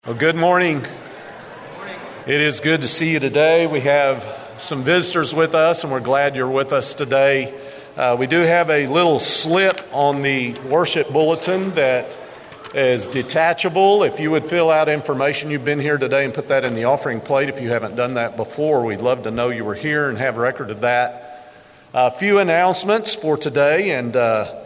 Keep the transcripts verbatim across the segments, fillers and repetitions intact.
Well, good morning. It is good to see you today. We have some visitors with us, and we're glad you're with us today. Uh, we do have a little slip on the worship bulletin that is detachable. If you would fill out information you've been here today and put that in the offering plate if you haven't done that before, we'd love to know you were here and have record of that. A few announcements for today, and uh,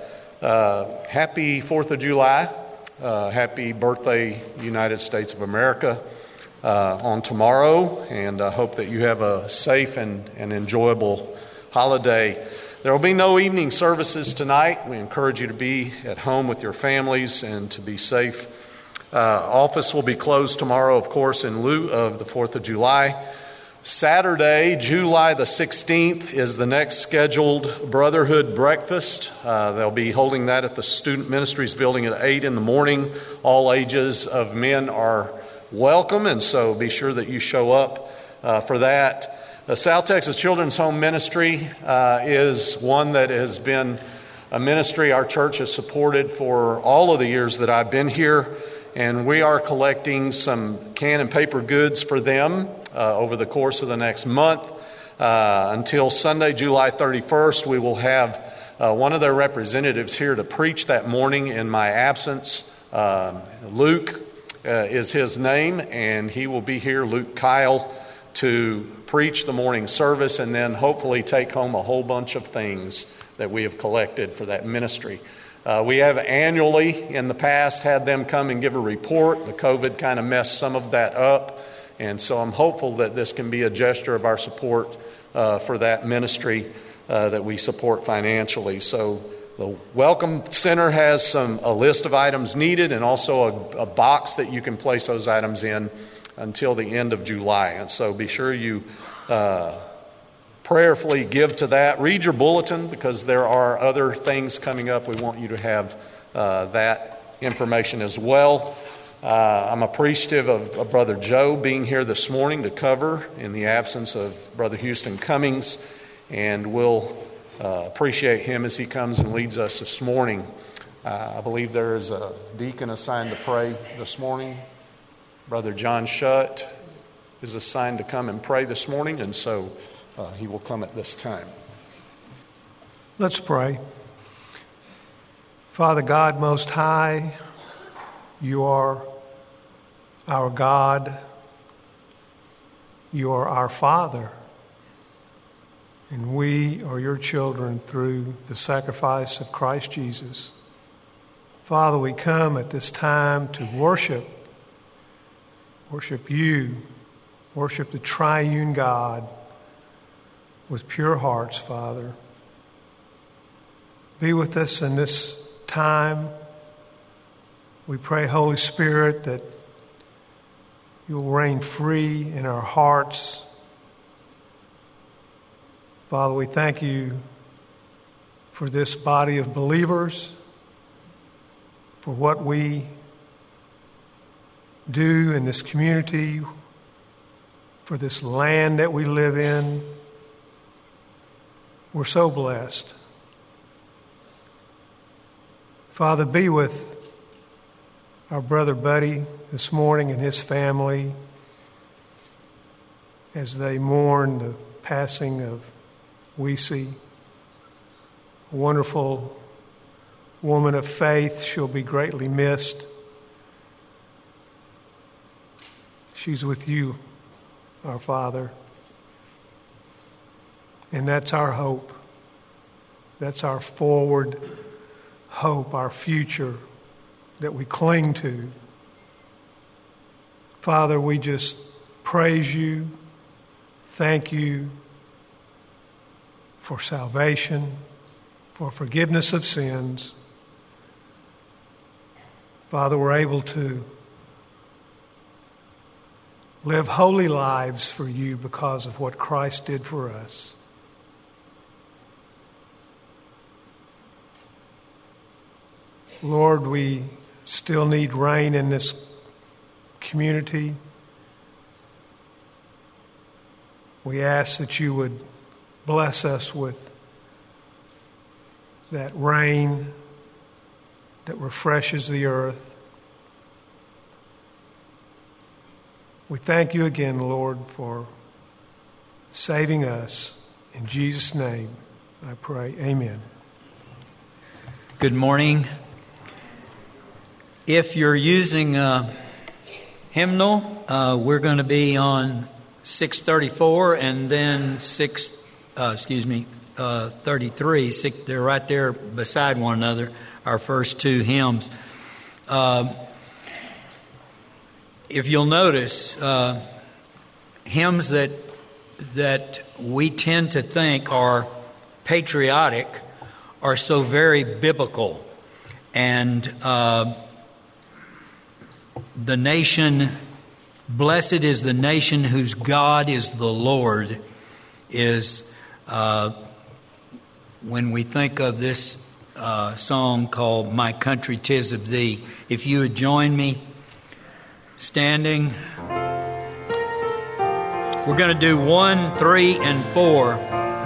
uh, happy fourth of July. Uh, happy birthday, United States of America, uh, on tomorrow, and I hope that you have a safe and, and enjoyable holiday. There will be no evening services tonight. We encourage you to be at home with your families and to be safe. Uh, office will be closed tomorrow, of course, in lieu of the fourth of July. Saturday, July the sixteenth, is the next scheduled Brotherhood Breakfast. Uh, they'll be holding that at the Student Ministries building at eight in the morning. All ages of men are welcome, and so be sure that you show up uh, for that. The South Texas Children's Home Ministry uh, is one that has been a ministry our church has supported for all of the years that I've been here, and we are collecting some can and paper goods for them Uh, over the course of the next month. Uh, until Sunday, July thirty-first, we will have uh, one of their representatives here to preach that morning in my absence. Uh, Luke uh, is his name, and he will be here, Luke Kyle, to preach the morning service and then hopefully take home a whole bunch of things that we have collected for that ministry. Uh, we have annually in the past had them come and give a report. The COVID kind of messed some of that up. And so I'm hopeful that this can be a gesture of our support uh, for that ministry uh, that we support financially. So the Welcome Center has some a list of items needed and also a, a box that you can place those items in until the end of July. And so be sure you uh, prayerfully give to that. Read your bulletin because there are other things coming up. We want you to have uh, that information as well. Uh, I'm appreciative of, of Brother Joe being here this morning to cover in the absence of Brother Houston Cummings, and we'll uh, appreciate him as he comes and leads us this morning. Uh, I believe there is a deacon assigned to pray this morning. Brother John Shutt is assigned to come and pray this morning, and so uh, he will come at this time. Let's pray. Father God, Most High, you are our God, you are our Father, and we are your children through the sacrifice of Christ Jesus. Father, we come at this time to worship, worship you, worship the triune God with pure hearts, Father. Be with us in this time. We pray, Holy Spirit, that you'll reign free in our hearts. Father, we thank you for this body of believers, for what we do in this community, for this land that we live in. We're so blessed. Father, be with our brother Buddy this morning and his family as they mourn the passing of Weesey, a wonderful woman of faith. She'll be greatly missed. She's with you, our Father. And that's our hope. That's our forward hope, our future that we cling to. Father, we just praise you, thank you for salvation, for forgiveness of sins. Father, we're able to live holy lives for you because of what Christ did for us. Lord, we still need rain in this community. We ask that you would bless us with that rain that refreshes the earth. We thank you again, Lord, for saving us. In Jesus' name, I pray. Amen. Good morning. If you're using a hymnal, uh, we're going to be on six thirty-four and then six, uh, excuse me, uh, thirty-three. Six, they're right there beside one another, our first two hymns. Uh, if you'll notice, uh, hymns that that we tend to think are patriotic are so very biblical. And uh, the nation, blessed is the nation whose God is the Lord, is uh, when we think of this uh, song called My Country 'Tis of Thee. If you would join me standing. We're going to do one, three, and four.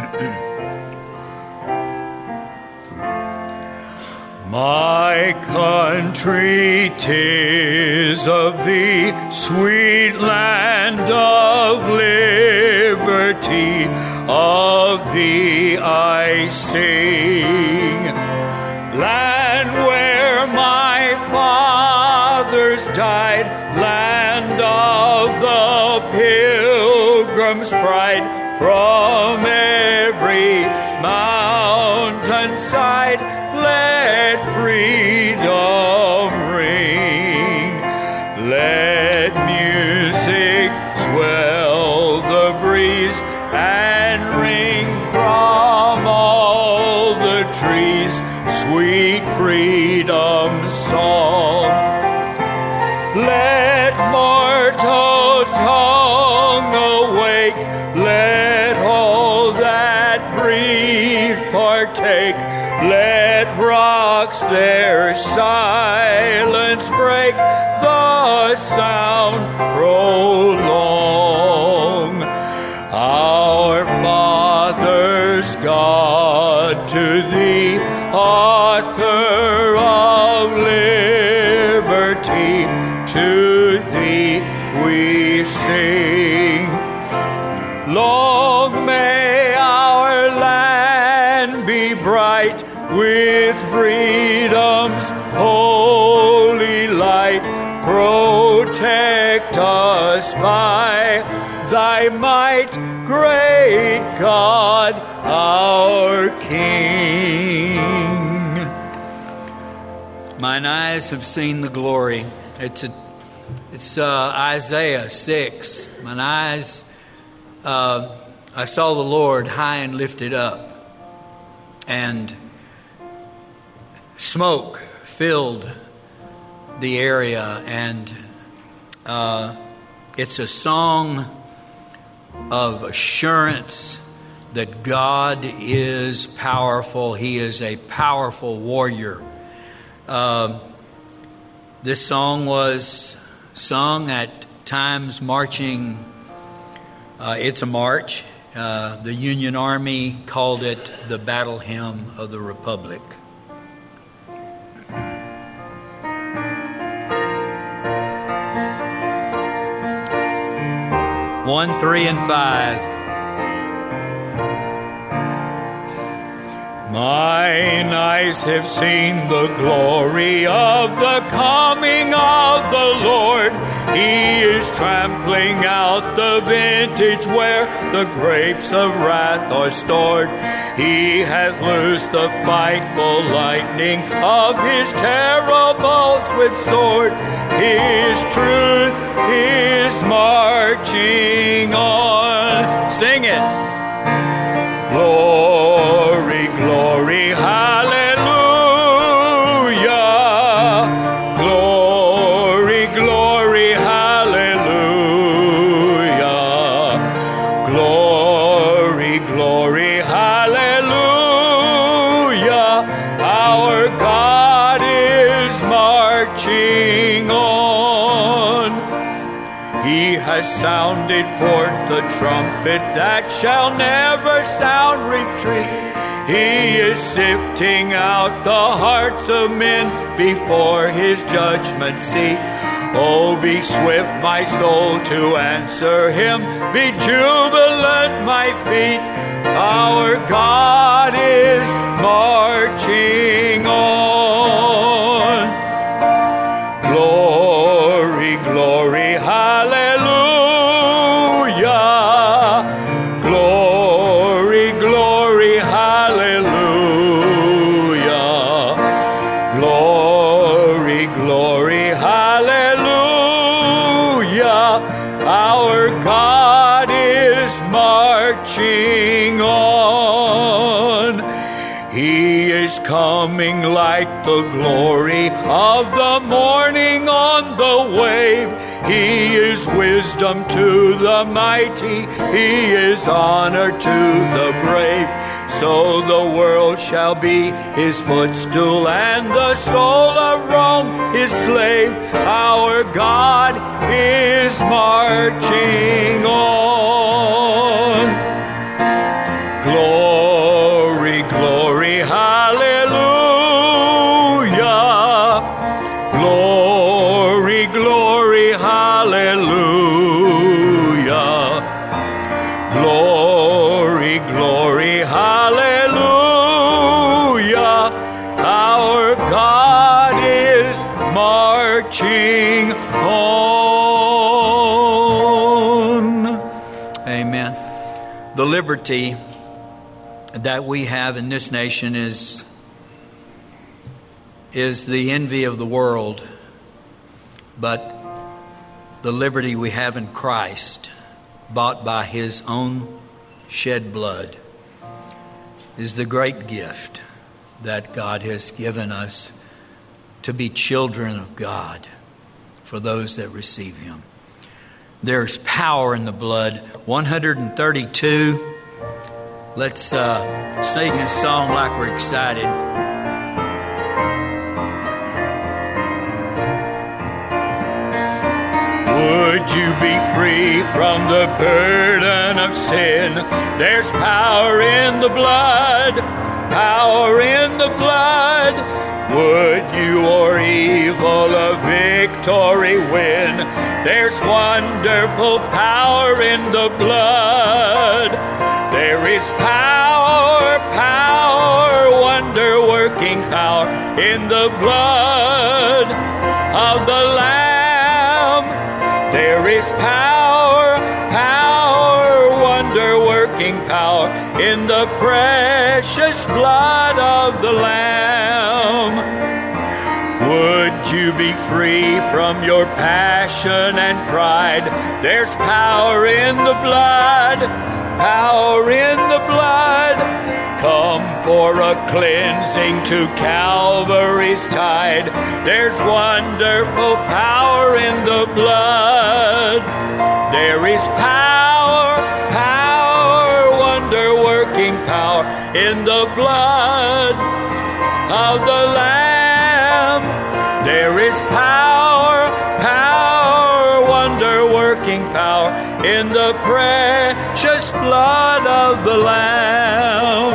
My country, 'tis of thee, sweet land of liberty, of thee I sing. Land where my fathers died, land of the pilgrim's pride, from every mountainside let freedom ring. Let music swell the breeze and ring from all the trees, sweet freedom song. Let mortal tongue awake, let all that breathe partake, let rocks their silence break, the sound prolong. Our fathers' God, to thee, author of liberty, to thee we sing. Long may our land be bright with freedom's holy light. Protect us by thy might, great God, our King. Mine eyes have seen the glory. It's a, it's uh, Isaiah six. Mine eyes, uh, I saw the Lord high and lifted up, and smoke filled the area, and uh, it's a song of assurance that God is powerful. He is a powerful warrior. Uh, this song was sung at times marching. Uh, it's a march. Uh, the Union Army called it the Battle Hymn of the Republic. One, three, and five. Mine eyes have seen the glory of the coming of the Lord. He is trampling out the vintage where the grapes of wrath are stored. He hath loosed the frightful lightning of his terrible swift sword. His truth is marching on. Sing it. Glory, glory, hallelujah. Glory, glory, hallelujah. Glory, glory, hallelujah. Our God is marching on. He has sounded forth the trumpet that shall never sound retreat. He is sifting out the hearts of men before his judgment seat. Oh, be swift, my soul, to answer him. Be jubilant, my feet. Our God is marching on. Glory, glory, hallelujah. Glory, glory, hallelujah. Glory, glory, hallelujah. Our God is marching on. He is coming like the glory of the morning on the wave. He is wisdom to the mighty. He is honor to the brave. So the world shall be his footstool and the soul of Rome his slave. Our God is marching on. Glory, glory, hallelujah. Glory, glory, hallelujah. Glory, glory, hallelujah. Our God is marching on. Amen. The liberty that we have in this nation is is the envy of the world, but the liberty we have in Christ, bought by his own shed blood, is the great gift that God has given us to be children of God for those that receive him. There's power in the blood. one thirty-two. Let's uh, sing this song like we're excited. Would you be free from the burden of sin? There's power in the blood, power in the blood. Would you or evil a victory win? There's wonderful power in the blood. There is power, power, wonder-working power in the blood of the Lamb. There is power, power, wonder-working power in the precious blood of the Lamb. Would you be free from your passion and pride? There's power in the blood, power in the blood. Come for a cleansing to Calvary's tide. There's wonderful power in the blood. There is power, power, wonder-working power in the blood of the Lamb. There is power, power, wonder-working power in the precious blood of the Lamb.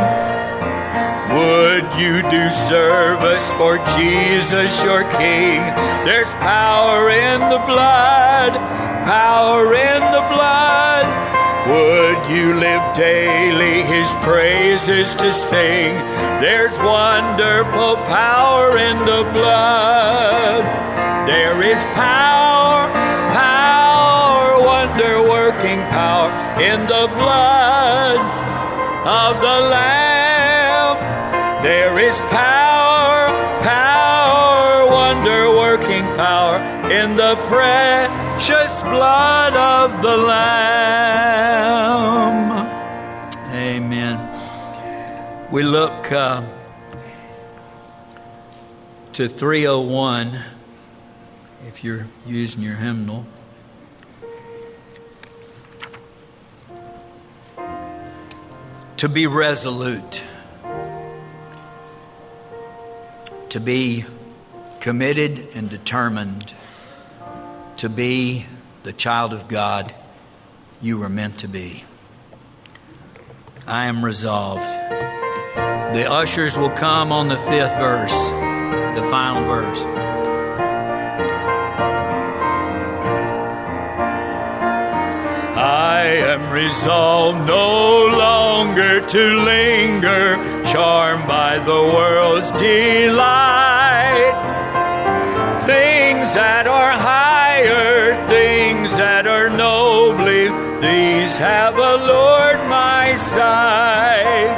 Would you do service for Jesus your King? There's power in the blood, power in the blood. Would you live daily his praises to sing? There's wonderful power in the blood. There is power, power, wonder-working power in the blood of the Lamb. There is power, power, wonder-working power in the precious blood of the Lamb. Amen. We look uh, to three oh one, if you're using your hymnal. To be resolute, to be committed and determined, to be the child of God you were meant to be. I am resolved. The ushers will come on the fifth verse, the final verse. I am resolved no longer to linger, charmed by the world's delight. Things that are higher, things that are nobly, these have allured my sight.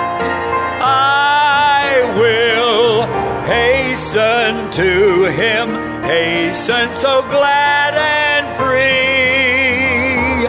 I will hasten to Him, hasten so glad and free.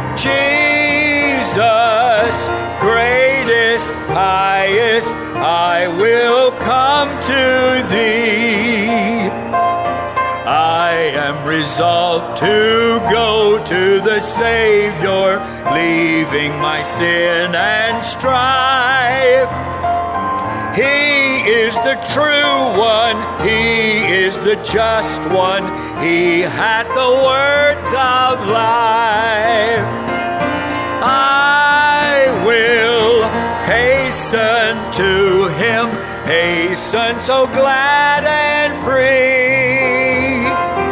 Jesus, greatest, highest, I will come to Thee. I am resolved to go to the Savior, leaving my sin and strife. He is the true one, He is the just one, He hath the words of life. I will hasten to Him, hasten so glad and free.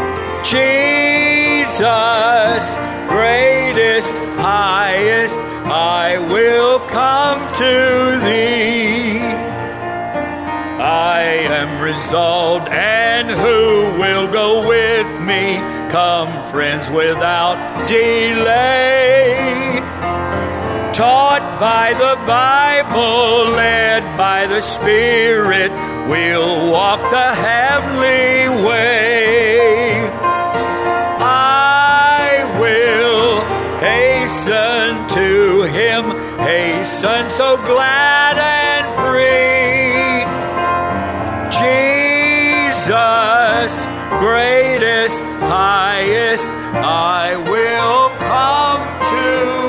Jesus, greatest, highest, I will come to Thee. I am resolved, and who will go with me? Come, friends, without delay. Taught by the Bible, led by the Spirit, we'll walk the heavenly way. I will hasten to Him, hasten so glad and free. Jesus, greatest, highest, I will come to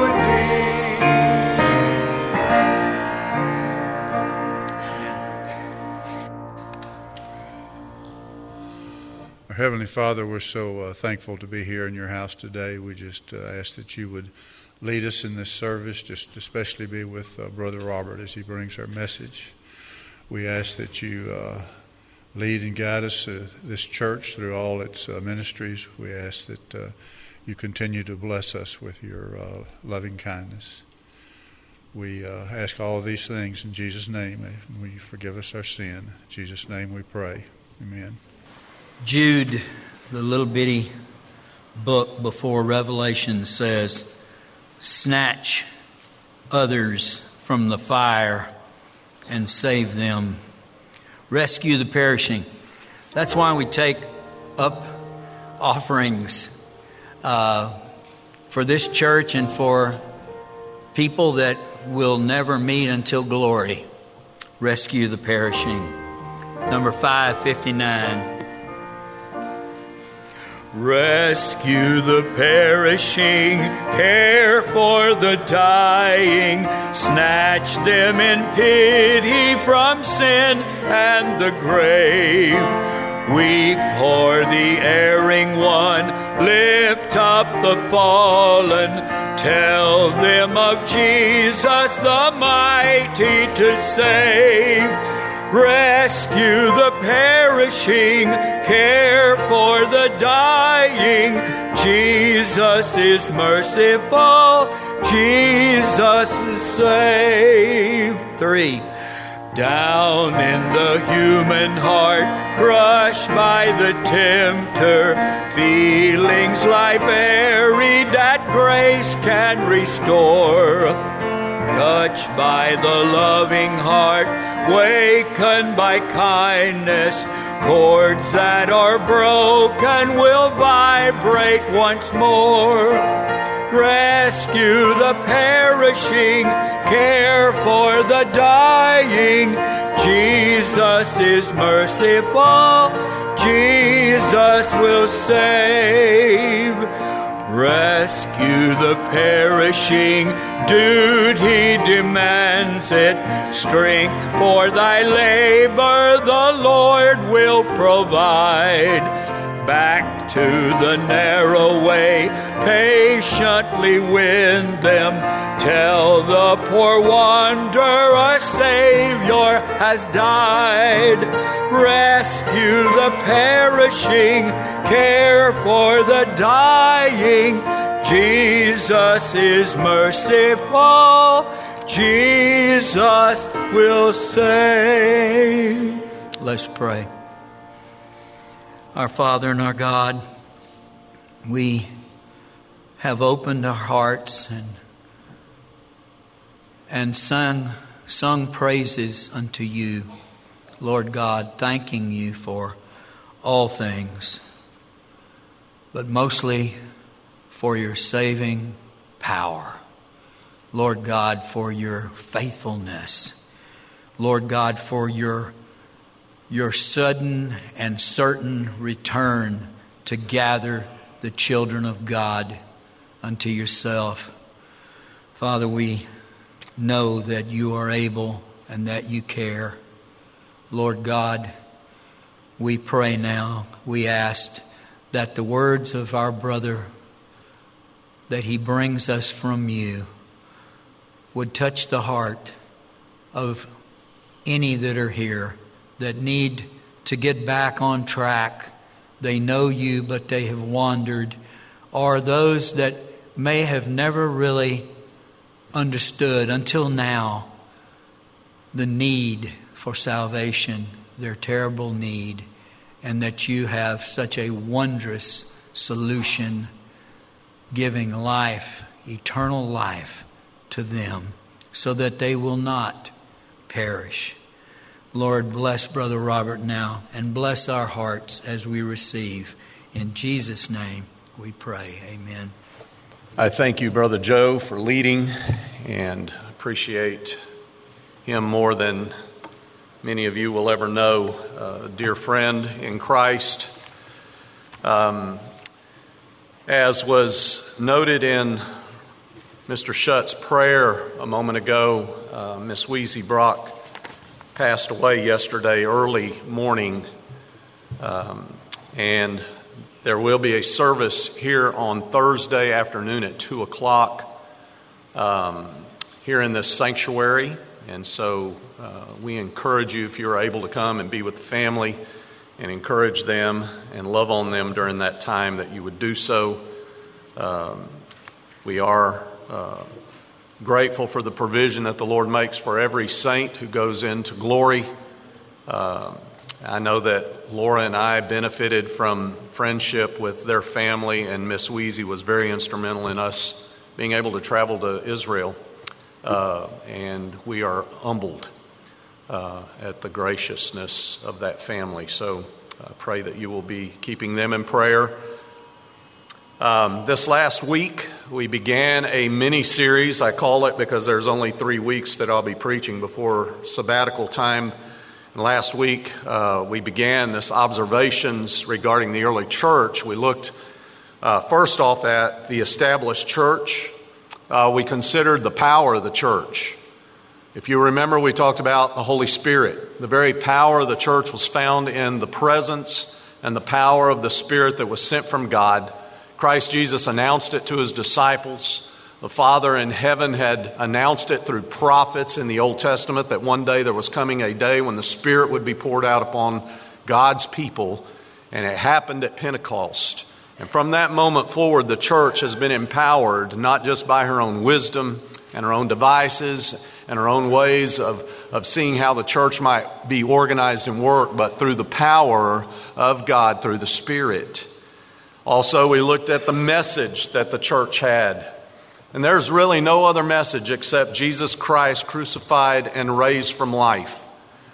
Thee. Our Heavenly Father, we're so uh, thankful to be here in your house today. We just uh, ask that you would lead us in this service, just especially be with uh, Brother Robert as he brings our message. We ask that you uh, lead and guide us, uh, this church, through all its uh, ministries. We ask that uh, you continue to bless us with your uh, loving kindness. We uh, ask all of these things in Jesus' name. Will you forgive us our sin? In Jesus' name we pray. Amen. Jude, the little bitty book before Revelation, says, snatch others from the fire and save them. Rescue the perishing. That's why we take up offerings uh, for this church and for people that will never meet until glory. Rescue the perishing. Number five fifty-nine. Rescue the perishing, care for the dying, snatch them in pity from sin and the grave. Weep o'er the erring one, lift up the fallen, tell them of Jesus the mighty to save. Rescue the perishing, care for the dying. Jesus is merciful, Jesus is save. Three. Down in the human heart, crushed by the tempter, feelings lie buried that grace can restore. Touched by the loving heart, wakened by kindness, chords that are broken will vibrate once more. Rescue the perishing, care for the dying. Jesus is merciful, Jesus will save. Rescue the perishing, duty demands it. Strength for thy labor the Lord will provide. Back to the narrow way, patiently win them. Tell the poor wanderer a Savior has died. Rescue the perishing, care for the dying. Jesus is merciful. Jesus will save. Let's pray. Our Father and our God, we have opened our hearts and and sung sung praises unto you, Lord God, thanking you for all things, but mostly for your saving power. Lord God, for your faithfulness. Lord God, for your your sudden and certain return to gather the children of God unto yourself. Father, we know that you are able and that you care. Lord God, we pray now, we ask that the words of our brother that he brings us from you would touch the heart of any that are here that need to get back on track. They know you, but they have wandered. Or those that may have never really understood until now the need for salvation, their terrible need, and that you have such a wondrous solution, giving life, eternal life to them, so that they will not perish. Lord, bless Brother Robert now, and bless our hearts as we receive. In Jesus' name we pray. Amen. I thank you, Brother Joe, for leading, and appreciate him more than many of you will ever know. A dear friend in Christ. Um, as was noted in Mister Shutt's prayer a moment ago, uh, Miss Weezy Brock passed away yesterday early morning, um, and there will be a service here on Thursday afternoon at two o'clock um, here in this sanctuary. And so uh, we encourage you, if you're able to come and be with the family and encourage them and love on them during that time, that you would do so. Um, we are uh, grateful for the provision that the Lord makes for every saint who goes into glory. Uh, I know that Laura and I benefited from friendship with their family, and Miss Weezy was very instrumental in us being able to travel to Israel. Uh, and we are humbled uh, at the graciousness of that family. So I pray that you will be keeping them in prayer. Um, this last week, we began a mini-series. I call it because there's only three weeks that I'll be preaching before sabbatical time. And last week, uh, we began this observations regarding the early church. We looked uh, first off at the established church. Uh, we considered the power of the church. If you remember, we talked about the Holy Spirit. The very power of the church was found in the presence and the power of the Spirit that was sent from God. Christ Jesus announced it to his disciples. The Father in heaven had announced it through prophets in the Old Testament that one day there was coming a day when the Spirit would be poured out upon God's people, and it happened at Pentecost. And from that moment forward, the church has been empowered not just by her own wisdom and her own devices and her own ways of, of seeing how the church might be organized and work, but through the power of God, through the Spirit. Also, we looked at the message that the church had. And there's really no other message except Jesus Christ crucified and raised from life,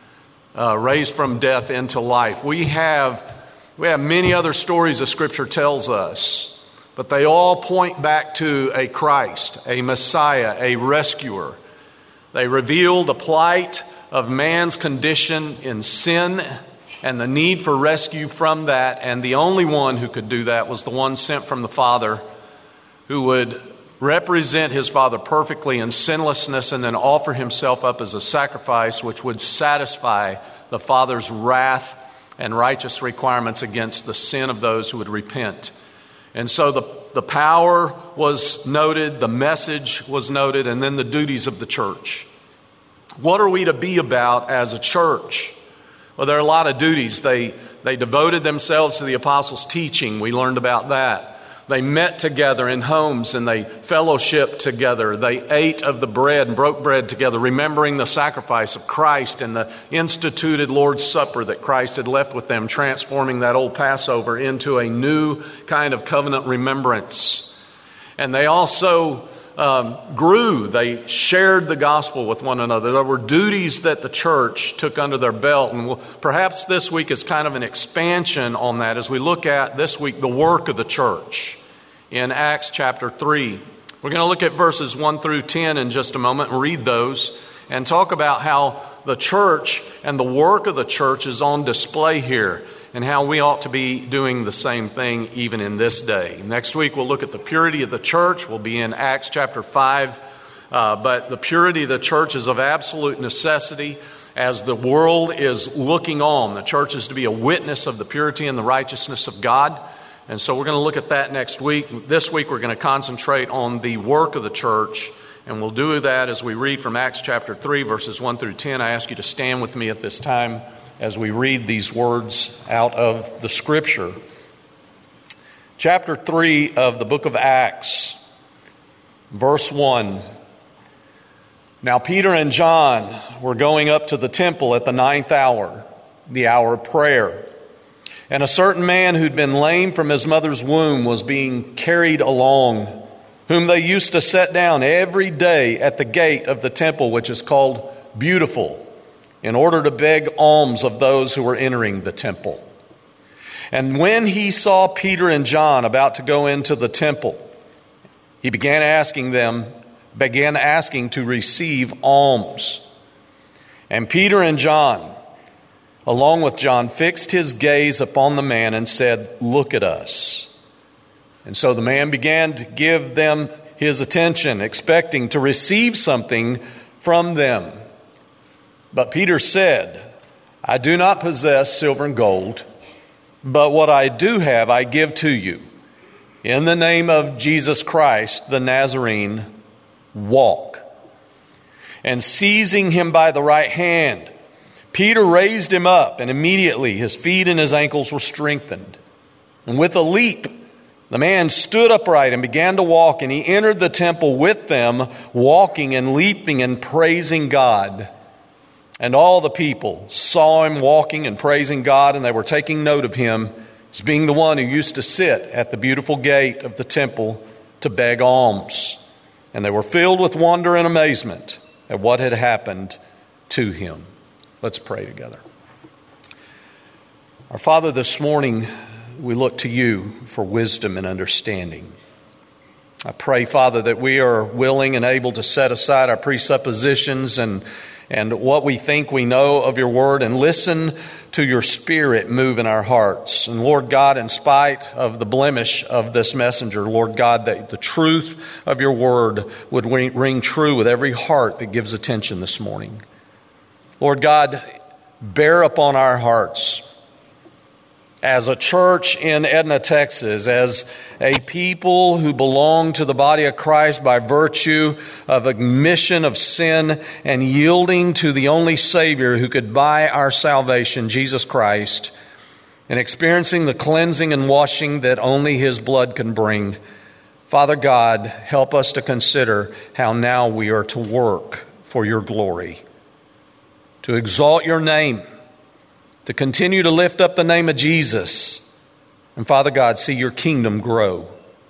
uh, raised from death into life. We have, we have many other stories that Scripture tells us, but they all point back to a Christ, a Messiah, a rescuer. They reveal the plight of man's condition in sin and the need for rescue from that. And the only one who could do that was the one sent from the Father, who would represent his Father perfectly in sinlessness and then offer himself up as a sacrifice which would satisfy the Father's wrath and righteous requirements against the sin of those who would repent. And so the, the power was noted, the message was noted, and then the duties of the church. What are we to be about as a church? Well, there are a lot of duties. They, they devoted themselves to the apostles' teaching. We learned about that. They met together in homes and they fellowshiped together. They ate of the bread and broke bread together, remembering the sacrifice of Christ and the instituted Lord's Supper that Christ had left with them, transforming that old Passover into a new kind of covenant remembrance. And they also um, grew. They shared the gospel with one another. There were duties that the church took under their belt. And we'll, perhaps this week is kind of an expansion on that as we look at this week the work of the church in Acts chapter three. We're going to look at verses one through ten in just a moment and read those and talk about how the church and the work of the church is on display here and how we ought to be doing the same thing even in this day. Next week we'll look at the purity of the church. We'll be in Acts chapter five. Uh, but the purity of the church is of absolute necessity as the world is looking on. The church is to be a witness of the purity and the righteousness of God. And so we're going to look at that next week. This week we're going to concentrate on the work of the church. And we'll do that as we read from Acts chapter three, verses one through ten. I ask you to stand with me at this time as we read these words out of the Scripture. Chapter three of the book of Acts, verse one. Now Peter and John were going up to the temple at the ninth hour, the hour of prayer. And a certain man who'd been lame from his mother's womb was being carried along, whom they used to set down every day at the gate of the temple, which is called Beautiful, in order to beg alms of those who were entering the temple. And when he saw Peter and John about to go into the temple, he began asking them, began asking to receive alms. And Peter and John, along with John, fixed his gaze upon the man and said, "Look at us." And so the man began to give them his attention, expecting to receive something from them. But Peter said, "I do not possess silver and gold, but what I do have I give to you. In the name of Jesus Christ, the Nazarene, walk." And seizing him by the right hand, Peter raised him up, and immediately his feet and his ankles were strengthened. And with a leap, the man stood upright and began to walk, and he entered the temple with them, walking and leaping and praising God. And all the people saw him walking and praising God, and they were taking note of him as being the one who used to sit at the beautiful gate of the temple to beg alms. And they were filled with wonder and amazement at what had happened to him. Let's pray together. Our Father, this morning we look to you for wisdom and understanding. I pray, Father, that we are willing and able to set aside our presuppositions and and what we think we know of your word and listen to your Spirit move in our hearts. And Lord God, in spite of the blemish of this messenger, Lord God, that the truth of your word would ring, ring true with every heart that gives attention this morning. Lord God, bear upon our hearts as a church in Edna, Texas, as a people who belong to the body of Christ by virtue of admission of sin and yielding to the only Savior who could buy our salvation, Jesus Christ, and experiencing the cleansing and washing that only His blood can bring. Father God, help us to consider how now we are to work for your glory, to exalt your name, to continue to lift up the name of Jesus, and Father God, see your kingdom grow.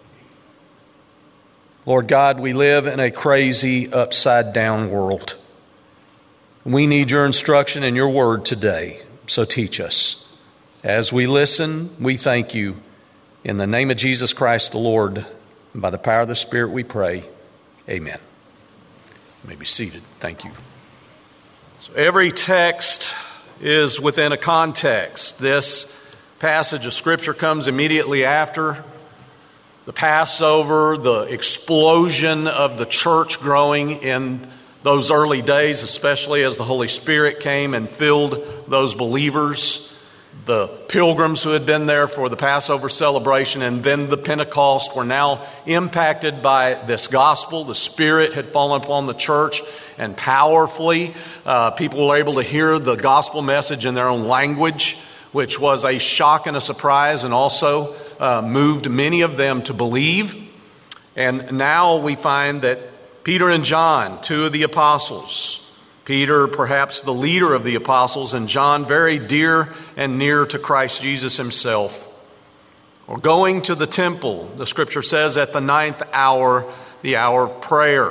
Lord God, we live in a crazy, upside-down world. We need your instruction and your word today, so teach us. As we listen, we thank you. In the name of Jesus Christ the Lord, and by the power of the Spirit we pray. Amen. You may be seated. Thank you. So every text is within a context. This passage of Scripture comes immediately after the Passover, the explosion of the church growing in those early days, especially as the Holy Spirit came and filled those believers, the pilgrims who had been there for the Passover celebration, and then the Pentecost were now impacted by this gospel. The Spirit had fallen upon the church, and powerfully uh, people were able to hear the gospel message in their own language, which was a shock and a surprise, and also uh, moved many of them to believe. And now we find that Peter and John, two of the apostles, Peter, perhaps the leader of the apostles, and John, very dear and near to Christ Jesus himself, are going to the temple, the scripture says, at the ninth hour, the hour of prayer.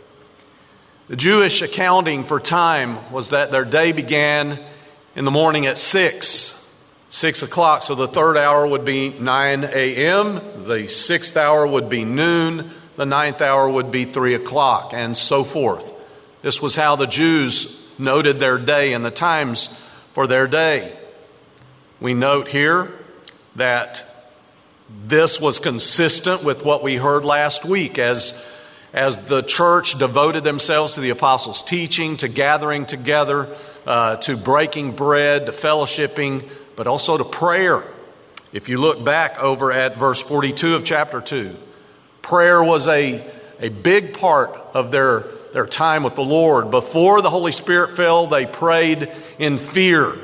The Jewish accounting for time was that their day began in the morning at six, six o'clock. So the third hour would be nine a.m., the sixth hour would be noon, the ninth hour would be three o'clock, and so forth. This was how the Jews noted their day and the times for their day. We note here that this was consistent with what we heard last week as, as the church devoted themselves to the apostles' teaching, to gathering together, uh, to breaking bread, to fellowshipping, but also to prayer. If you look back over at verse forty-two of chapter two, prayer was a, a big part of their Their time with the Lord. Before the Holy Spirit fell, they prayed in fear.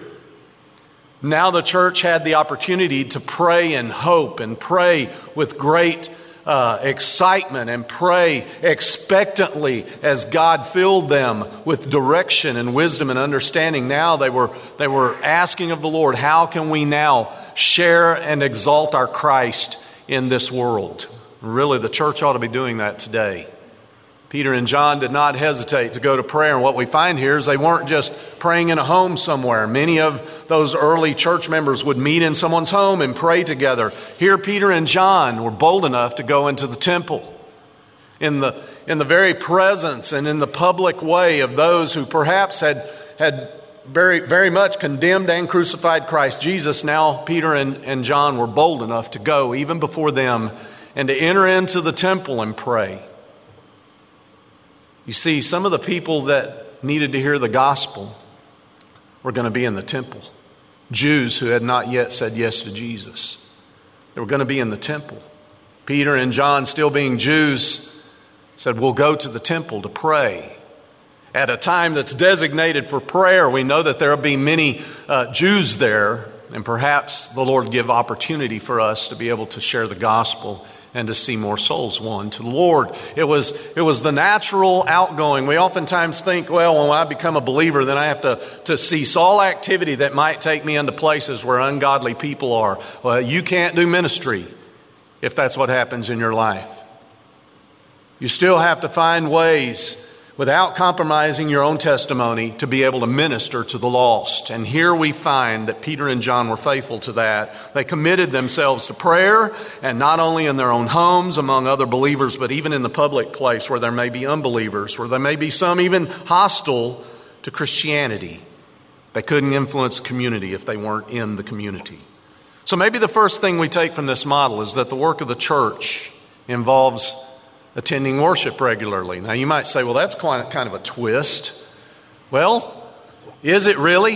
Now the church had the opportunity to pray in hope and pray with great uh, excitement and pray expectantly as God filled them with direction and wisdom and understanding. Now they were they were asking of the Lord, how can we now share and exalt our Christ in this world? Really, the church ought to be doing that today. Peter and John did not hesitate to go to prayer. And what we find here is they weren't just praying in a home somewhere. Many of those early church members would meet in someone's home and pray together. Here, Peter and John were bold enough to go into the temple in the, in the very presence and in the public way of those who perhaps had, had very, very much condemned and crucified Christ Jesus. Now, Peter and, and John were bold enough to go even before them and to enter into the temple and pray. You see, some of the people that needed to hear the gospel were going to be in the temple. Jews who had not yet said yes to Jesus. They were going to be in the temple. Peter and John, still being Jews, said, we'll go to the temple to pray. At a time that's designated for prayer, we know that there will be many uh, Jews there, and perhaps the Lord give opportunity for us to be able to share the gospel and to see more souls won to the Lord. It was it was the natural outgoing. We oftentimes think, well, when I become a believer, then I have to, to cease all activity that might take me into places where ungodly people are. Well, you can't do ministry if that's what happens in your life. You still have to find ways, without compromising your own testimony, to be able to minister to the lost. And here we find that Peter and John were faithful to that. They committed themselves to prayer, and not only in their own homes among other believers, but even in the public place where there may be unbelievers, where there may be some even hostile to Christianity. They couldn't influence the community if they weren't in the community. So maybe the first thing we take from this model is that the work of the church involves attending worship regularly. Now you might say, well, that's kind of a twist. Well, is it really?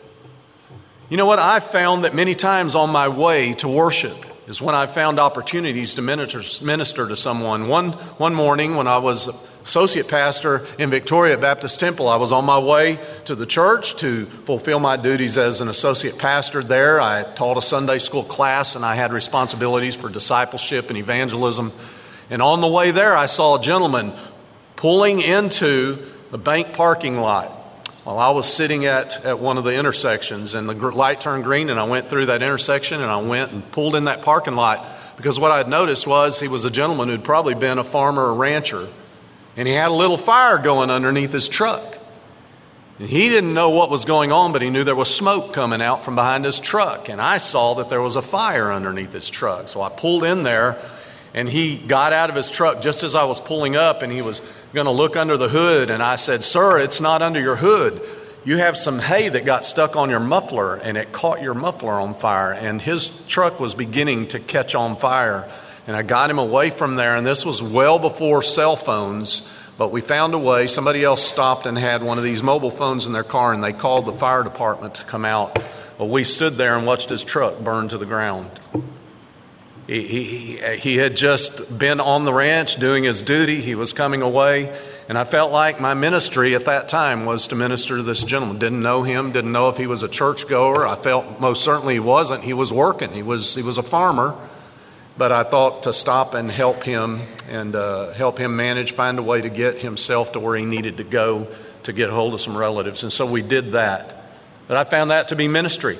You know what? I've found that many times on my way to worship is when I've found opportunities to minister, minister to someone. One, one morning when I was associate pastor in Victoria Baptist Temple, I was on my way to the church to fulfill my duties as an associate pastor there. I taught a Sunday school class and I had responsibilities for discipleship and evangelism. And on the way there, I saw a gentleman pulling into the bank parking lot while I was sitting at, at one of the intersections. And the light turned green, and I went through that intersection, and I went and pulled in that parking lot. Because what I had noticed was he was a gentleman who'd probably been a farmer or rancher. And he had a little fire going underneath his truck. And he didn't know what was going on, but he knew there was smoke coming out from behind his truck. And I saw that there was a fire underneath his truck. So I pulled in there. And he got out of his truck just as I was pulling up, and he was going to look under the hood. And I said, sir, it's not under your hood. You have some hay that got stuck on your muffler, and it caught your muffler on fire. And his truck was beginning to catch on fire. And I got him away from there, and this was well before cell phones. But we found a way. Somebody else stopped and had one of these mobile phones in their car, and they called the fire department to come out. Well, we stood there and watched his truck burn to the ground. He, he, he had just been on the ranch doing his duty. He was coming away. And I felt like my ministry at that time was to minister to this gentleman. Didn't know him, didn't know if he was a churchgoer. I felt most certainly he wasn't. He was working. He was, he was a farmer. but I thought to stop and help him and uh, help him manage, find a way to get himself to where he needed to go to get hold of some relatives. And so we did that. But I found that to be ministry.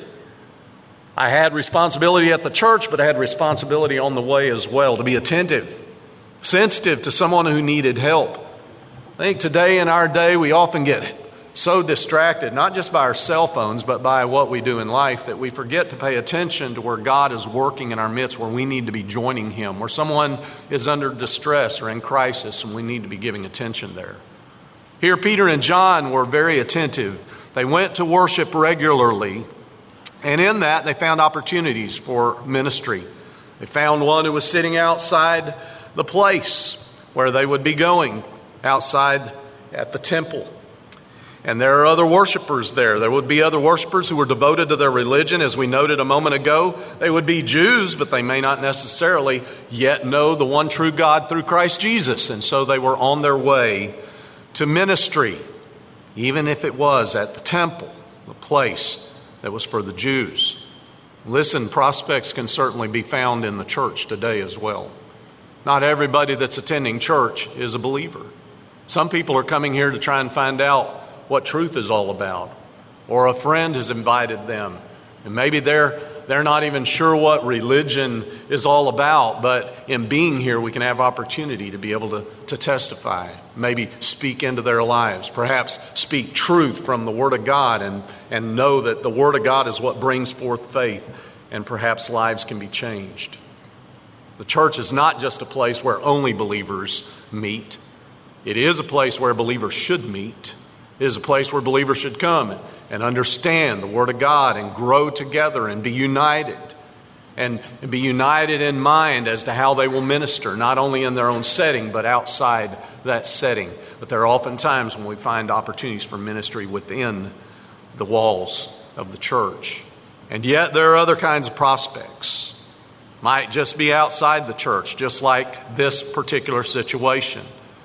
I had responsibility at the church, but I had responsibility on the way as well, to be attentive, sensitive to someone who needed help. I think today in our day, we often get so distracted, not just by our cell phones, but by what we do in life, that we forget to pay attention to where God is working in our midst, where we need to be joining Him, where someone is under distress or in crisis, and we need to be giving attention there. Here, Peter and John were very attentive. They went to worship regularly, and in that, they found opportunities for ministry. They found one who was sitting outside the place where they would be going, outside at the temple. And there are other worshipers there. There would be other worshipers who were devoted to their religion. As we noted a moment ago, they would be Jews, but they may not necessarily yet know the one true God through Christ Jesus. And so they were on their way to ministry, even if it was at the temple, the place that was for the Jews. Listen, prospects can certainly be found in the church today as well. Not everybody that's attending church is a believer. Some people are coming here to try and find out what truth is all about, or a friend has invited them, and maybe they're they're not even sure what religion is all about, but in being here we can have opportunity to be able to, to testify, maybe speak into their lives, perhaps speak truth from the Word of God, and, and know that the Word of God is what brings forth faith, and perhaps lives can be changed. The church is not just a place where only believers meet. It is a place where believers should meet. It is a place where believers should come and understand the Word of God and grow together and be united. And be united in mind as to how they will minister, not only in their own setting, but outside that setting. But there are often times when we find opportunities for ministry within the walls of the church. And yet there are other kinds of prospects. Might just be outside the church, just like this particular situation.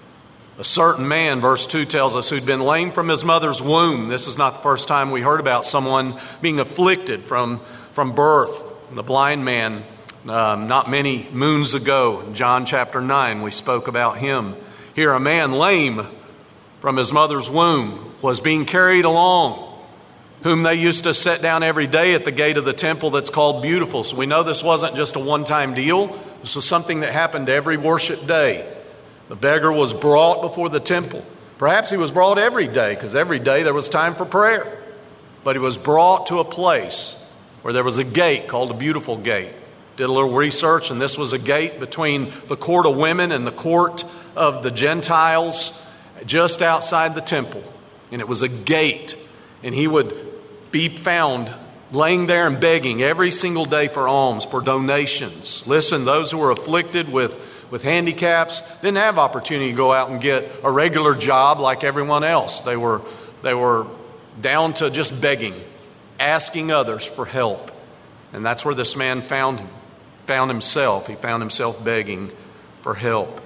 A certain man, verse two tells us, who'd been lame from his mother's womb. This is not the first time we heard about someone being afflicted from, from birth. The blind man, um, not many moons ago, in John chapter nine, we spoke about him. Here, a man lame from his mother's womb was being carried along, whom they used to set down every day at the gate of the temple that's called Beautiful. So we know this wasn't just a one-time deal. This was something that happened every worship day. The beggar was brought before the temple. Perhaps he was brought every day, because every day there was time for prayer. But he was brought to a place where there was a gate called a Beautiful Gate. Did a little research, and this was a gate between the court of women and the court of the Gentiles, just outside the temple. And it was a gate. And he would be found laying there and begging every single day for alms, for donations. Listen, those who were afflicted with with handicaps didn't have opportunity to go out and get a regular job like everyone else. They were they were down to just begging, asking others for help. And that's where this man found him, found himself. He found himself begging for help.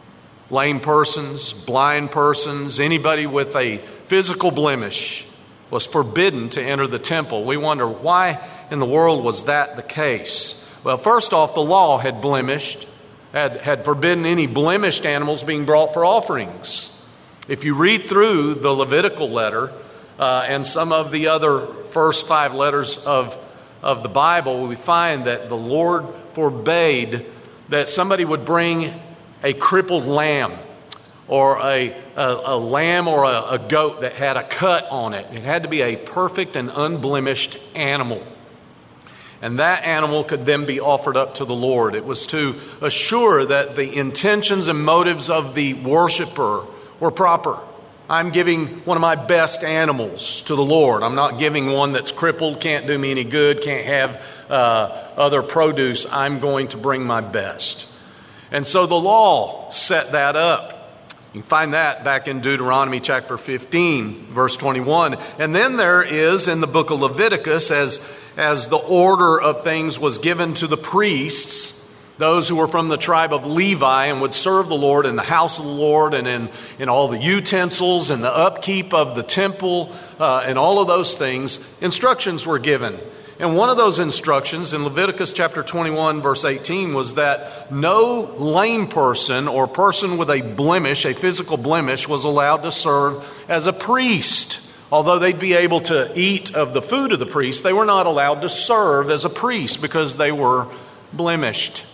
Lame persons, blind persons, anybody with a physical blemish was forbidden to enter the temple. We wonder, why in the world was that the case? Well, first off, the law had blemished. Had, had forbidden any blemished animals being brought for offerings. If you read through the Levitical letter uh, and some of the other first five letters of, of the Bible, we find that the Lord forbade that somebody would bring a crippled lamb or a, a, a lamb or a, a goat that had a cut on it. It had to be a perfect and unblemished animal. And that animal could then be offered up to the Lord. It was to assure that the intentions and motives of the worshiper were proper. I'm giving one of my best animals to the Lord. I'm not giving one that's crippled, can't do me any good, can't have uh, other produce. I'm going to bring my best. And so the law set that up. You can find that back in Deuteronomy chapter fifteen, verse twenty-one. And then there is in the book of Leviticus, as, as the order of things was given to the priests, those who were from the tribe of Levi and would serve the Lord in the house of the Lord and in, in all the utensils and the upkeep of the temple uh, and all of those things, instructions were given. And one of those instructions in Leviticus chapter twenty-one, verse eighteen, was that no lame person or person with a blemish, a physical blemish, was allowed to serve as a priest. Although they'd be able to eat of the food of the priest, they were not allowed to serve as a priest because they were blemished.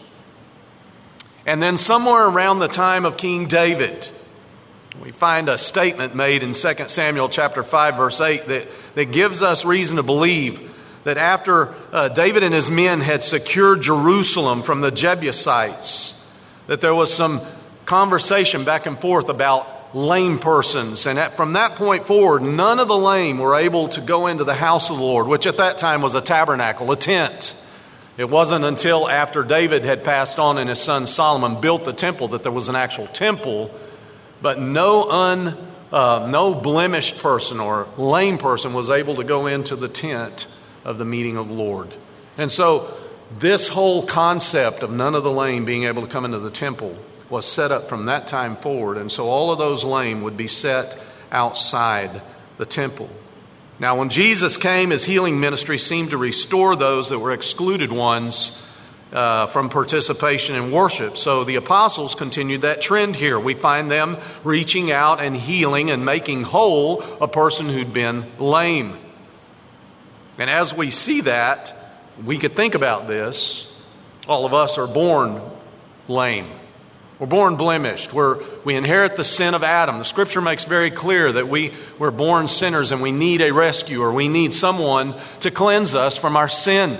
And then somewhere around the time of King David, we find a statement made in Second Samuel chapter five, verse eight, that, that gives us reason to believe that after uh, David and his men had secured Jerusalem from the Jebusites, that there was some conversation back and forth about lame persons. And at, from that point forward, none of the lame were able to go into the house of the Lord, which at that time was a tabernacle, a tent. It wasn't until after David had passed on and his son Solomon built the temple that there was an actual temple. But no un, uh, no blemished person or lame person was able to go into the tent of the meeting of the Lord. And so this whole concept of none of the lame being able to come into the temple was set up from that time forward. And so all of those lame would be set outside the temple. Now, when Jesus came, his healing ministry seemed to restore those that were excluded ones uh, from participation in worship. So the apostles continued that trend here. We find them reaching out and healing and making whole a person who'd been lame. And as we see that, we could think about this. All of us are born lame. We're born blemished. We're, we inherit the sin of Adam. The Scripture makes very clear that we, we're born sinners and we need a rescuer. We need someone to cleanse us from our sin.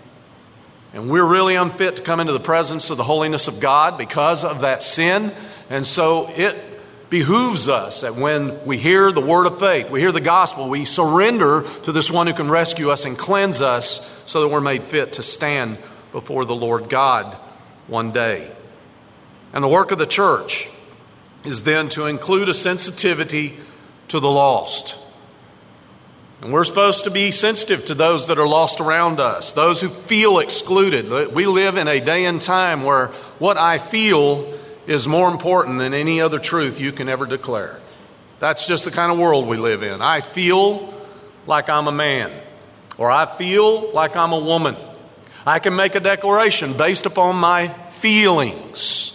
And we're really unfit to come into the presence of the holiness of God because of that sin. And so it behooves us that when we hear the word of faith, we hear the gospel, we surrender to this one who can rescue us and cleanse us so that we're made fit to stand before the Lord God one day. And the work of the church is then to include a sensitivity to the lost. And we're supposed to be sensitive to those that are lost around us, those who feel excluded. We live in a day and time where what I feel is more important than any other truth you can ever declare. That's just the kind of world we live in. I feel like I'm a man, or I feel like I'm a woman. I can make a declaration based upon my feelings.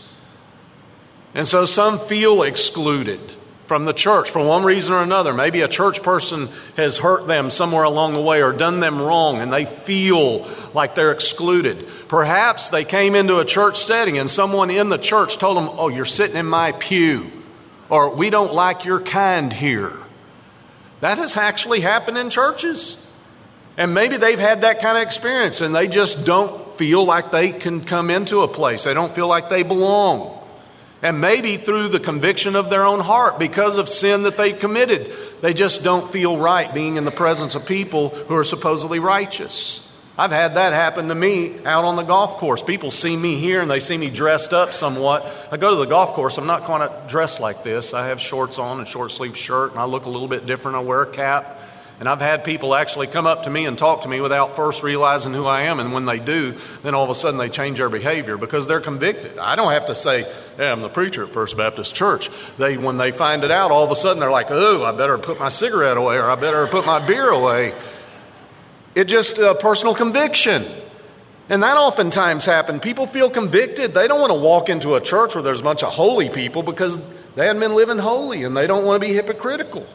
And so some feel excluded from the church for one reason or another. Maybe a church person has hurt them somewhere along the way or done them wrong, and they feel like they're excluded. Perhaps they came into a church setting and someone in the church told them, "Oh, you're sitting in my pew," or "We don't like your kind here." That has actually happened in churches. And maybe they've had that kind of experience and they just don't feel like they can come into a place. They don't feel like they belong. And maybe through the conviction of their own heart, because of sin that they committed, they just don't feel right being in the presence of people who are supposedly righteous. I've had that happen to me out on the golf course. People see me here and they see me dressed up somewhat. I go to the golf course, I'm not quite dressed like this. I have shorts on and short sleeve shirt, and I look a little bit different. I wear a cap. And I've had people actually come up to me and talk to me without first realizing who I am. And when they do, then all of a sudden they change their behavior because they're convicted. I don't have to say, "Hey, I'm the preacher at First Baptist Church." They, when they find it out, all of a sudden they're like, "Oh, I better put my cigarette away," or "I better put my beer away." It's just a personal conviction. And that oftentimes happens. People feel convicted. They don't want to walk into a church where there's a bunch of holy people because they haven't been living holy and they don't want to be hypocritical.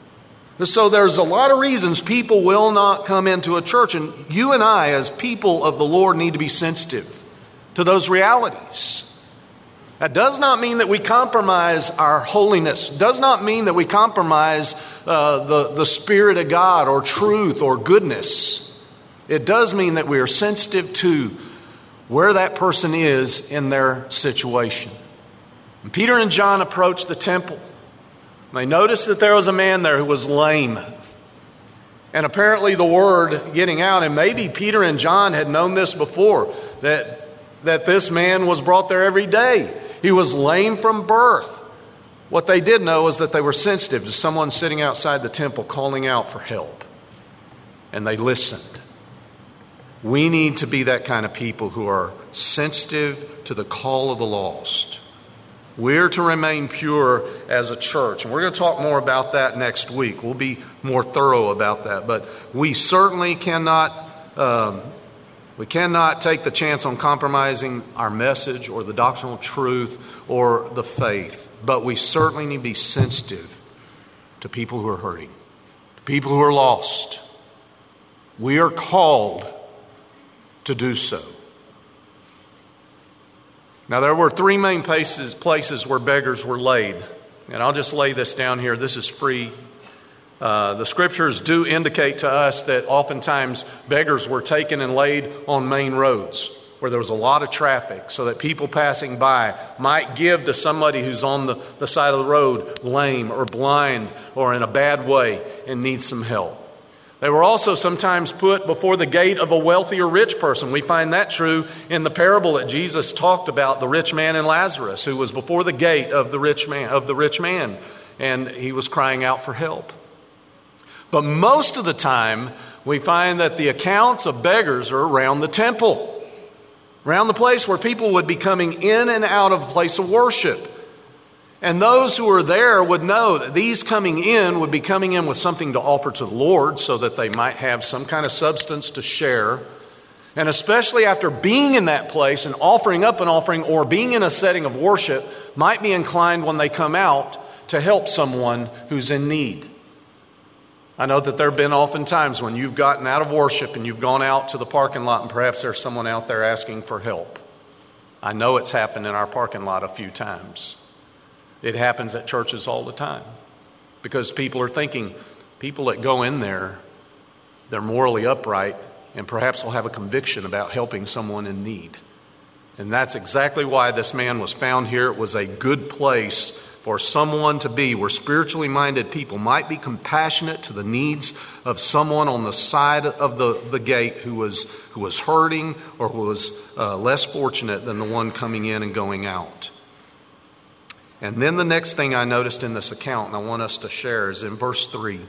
So there's a lot of reasons people will not come into a church. And you and I, as people of the Lord, need to be sensitive to those realities. That does not mean that we compromise our holiness. Does not mean that we compromise uh, the, the Spirit of God or truth or goodness. It does mean that we are sensitive to where that person is in their situation. And Peter and John approached the temple. They noticed that there was a man there who was lame. And apparently the word getting out, and maybe Peter and John had known this before, that, that this man was brought there every day. He was lame from birth. What they did know is that they were sensitive to someone sitting outside the temple calling out for help. And they listened. We need to be that kind of people who are sensitive to the call of the lost. We're to remain pure as a church. And we're going to talk more about that next week. We'll be more thorough about that. But we certainly cannot um, we cannot take the chance on compromising our message or the doctrinal truth or the faith. But we certainly need to be sensitive to people who are hurting, to people who are lost. We are called to do so. Now, there were three main places, places where beggars were laid. And I'll just lay this down here. This is free. Uh, the scriptures do indicate to us that oftentimes beggars were taken and laid on main roads where there was a lot of traffic, so that people passing by might give to somebody who's on the, the side of the road lame or blind or in a bad way and needs some help. They were also sometimes put before the gate of a wealthy or rich person. We find that true in the parable that Jesus talked about, the rich man and Lazarus, who was before the gate of the rich man, of the rich man, and he was crying out for help. But most of the time, we find that the accounts of beggars are around the temple, around the place where people would be coming in and out of a place of worship. And those who are there would know that these coming in would be coming in with something to offer to the Lord so that they might have some kind of substance to share. And especially after being in that place and offering up an offering or being in a setting of worship, might be inclined when they come out to help someone who's in need. I know that there have been often times when you've gotten out of worship and you've gone out to the parking lot and perhaps there's someone out there asking for help. I know it's happened in our parking lot a few times. It happens at churches all the time because people are thinking, people that go in there, they're morally upright and perhaps will have a conviction about helping someone in need. And that's exactly why this man was found here. It was a good place for someone to be, where spiritually minded people might be compassionate to the needs of someone on the side of the, the gate who was, who was hurting or who was uh, less fortunate than the one coming in and going out. And then the next thing I noticed in this account, and I want us to share, is in verse three.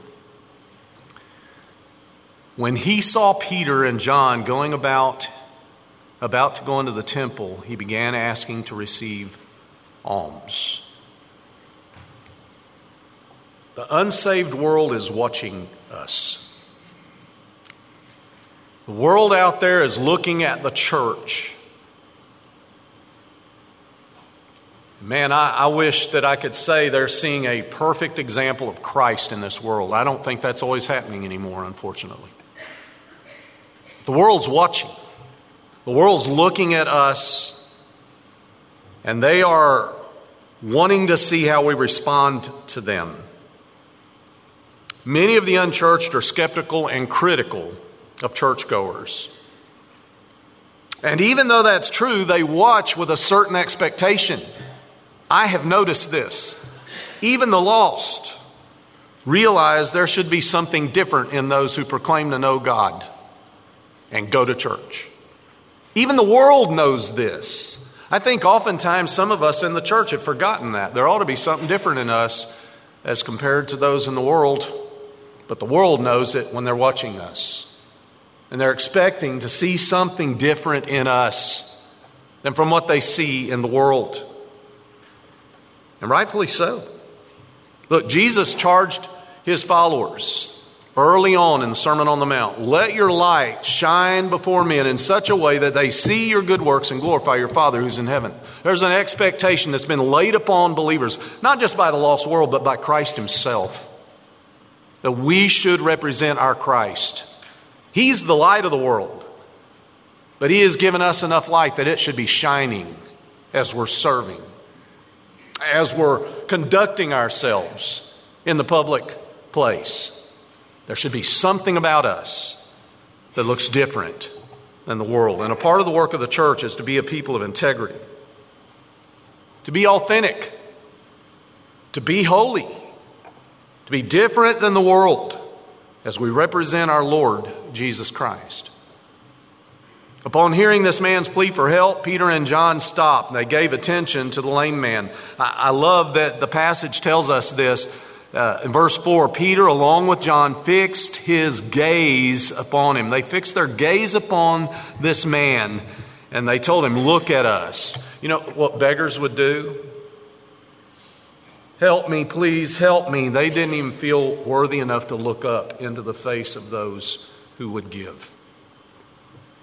When he saw Peter and John going about, about to go into the temple, he began asking to receive alms. The unsaved world is watching us. The world out there is looking at the church. Man, I, I wish that I could say they're seeing a perfect example of Christ in this world. I don't think that's always happening anymore, unfortunately. The world's watching. The world's looking at us, and they are wanting to see how we respond to them. Many of the unchurched are skeptical and critical of churchgoers. And even though that's true, they watch with a certain expectation. I have noticed this. Even the lost realize there should be something different in those who proclaim to know God and go to church. Even the world knows this. I think oftentimes some of us in the church have forgotten that. There ought to be something different in us as compared to those in the world. But the world knows it when they're watching us. And they're expecting to see something different in us than from what they see in the world. And rightfully so. Look, Jesus charged his followers early on in the Sermon on the Mount, let your light shine before men in such a way that they see your good works and glorify your Father who's in heaven. There's an expectation that's been laid upon believers, not just by the lost world, but by Christ himself, that we should represent our Christ. He's the light of the world, but he has given us enough light that it should be shining as we're serving, as we're conducting ourselves in the public place. There should be something about us that looks different than the world. And a part of the work of the church is to be a people of integrity, to be authentic, to be holy, to be different than the world as we represent our Lord Jesus Christ. Upon hearing this man's plea for help, Peter and John stopped and they gave attention to the lame man. I, I love that the passage tells us this. Uh, in verse four, Peter, along with John, fixed his gaze upon him. They fixed their gaze upon this man and they told him, look at us. You know what beggars would do? Help me, please help me. They didn't even feel worthy enough to look up into the face of those who would give.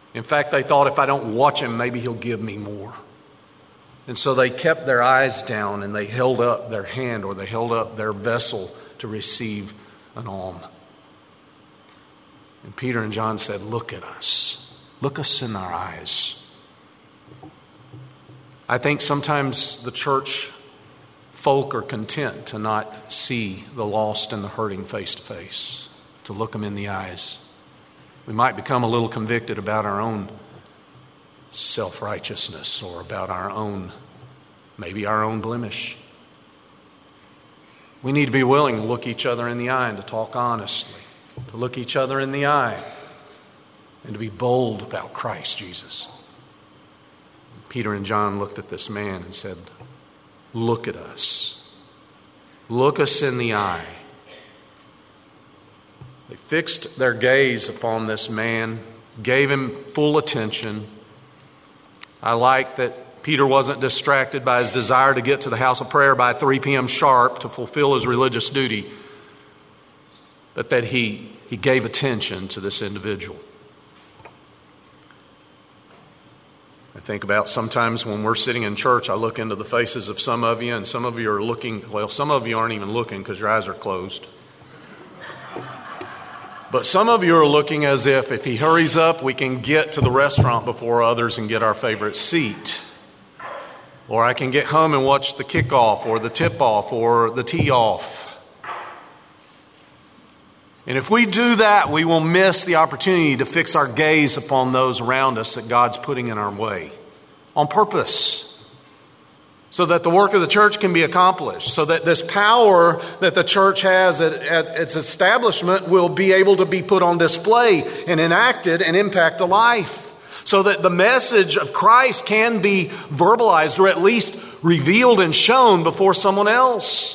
In fact, they thought, if I don't watch him, maybe he'll give me more. And so they kept their eyes down and they held up their hand or they held up their vessel to receive an alms. And Peter and John said, look at us. Look us in our eyes. I think sometimes the church folk are content to not see the lost and the hurting face to face, to look them in the eyes. We might become a little convicted about our own self-righteousness or about our own, maybe our own blemish. We need to be willing to look each other in the eye and to talk honestly, to look each other in the eye and to be bold about Christ Jesus. Peter and John looked at this man and said, look at us. Look us in the eye. They fixed their gaze upon this man, gave him full attention. I like that Peter wasn't distracted by his desire to get to the house of prayer by three p.m. sharp to fulfill his religious duty, but that he, he gave attention to this individual. I think about sometimes when we're sitting in church, I look into the faces of some of you, and some of you are looking, well, some of you aren't even looking because your eyes are closed. But some of you are looking as if, if he hurries up, we can get to the restaurant before others and get our favorite seat. Or I can get home and watch the kickoff or the tip-off or the tee-off. And if we do that, we will miss the opportunity to fix our gaze upon those around us that God's putting in our way on purpose, so that the work of the church can be accomplished, so that this power that the church has at, at its establishment will be able to be put on display and enacted and impact a life, so that the message of Christ can be verbalized or at least revealed and shown before someone else.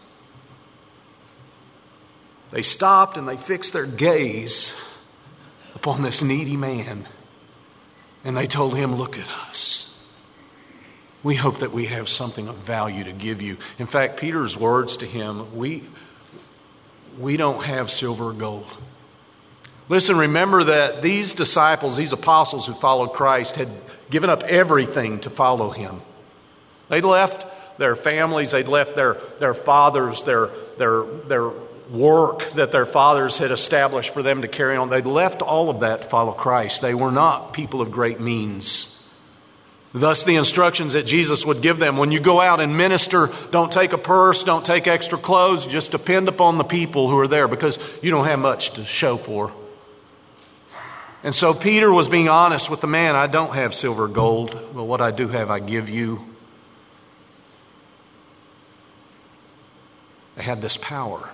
They stopped and they fixed their gaze upon this needy man, and they told him, look at us. We hope that we have something of value to give you. In fact, Peter's words to him, we, we don't have silver or gold. Listen, remember that these disciples, these apostles who followed Christ, had given up everything to follow him. They'd left their families, they'd left their, their fathers, their, their, their work that their fathers had established for them to carry on. They'd left all of that to follow Christ. They were not people of great means. Thus, the instructions that Jesus would give them, when you go out and minister, don't take a purse, don't take extra clothes, just depend upon the people who are there because you don't have much to show for. And so Peter was being honest with the man. I don't have silver or gold, but what I do have I give you. They had this power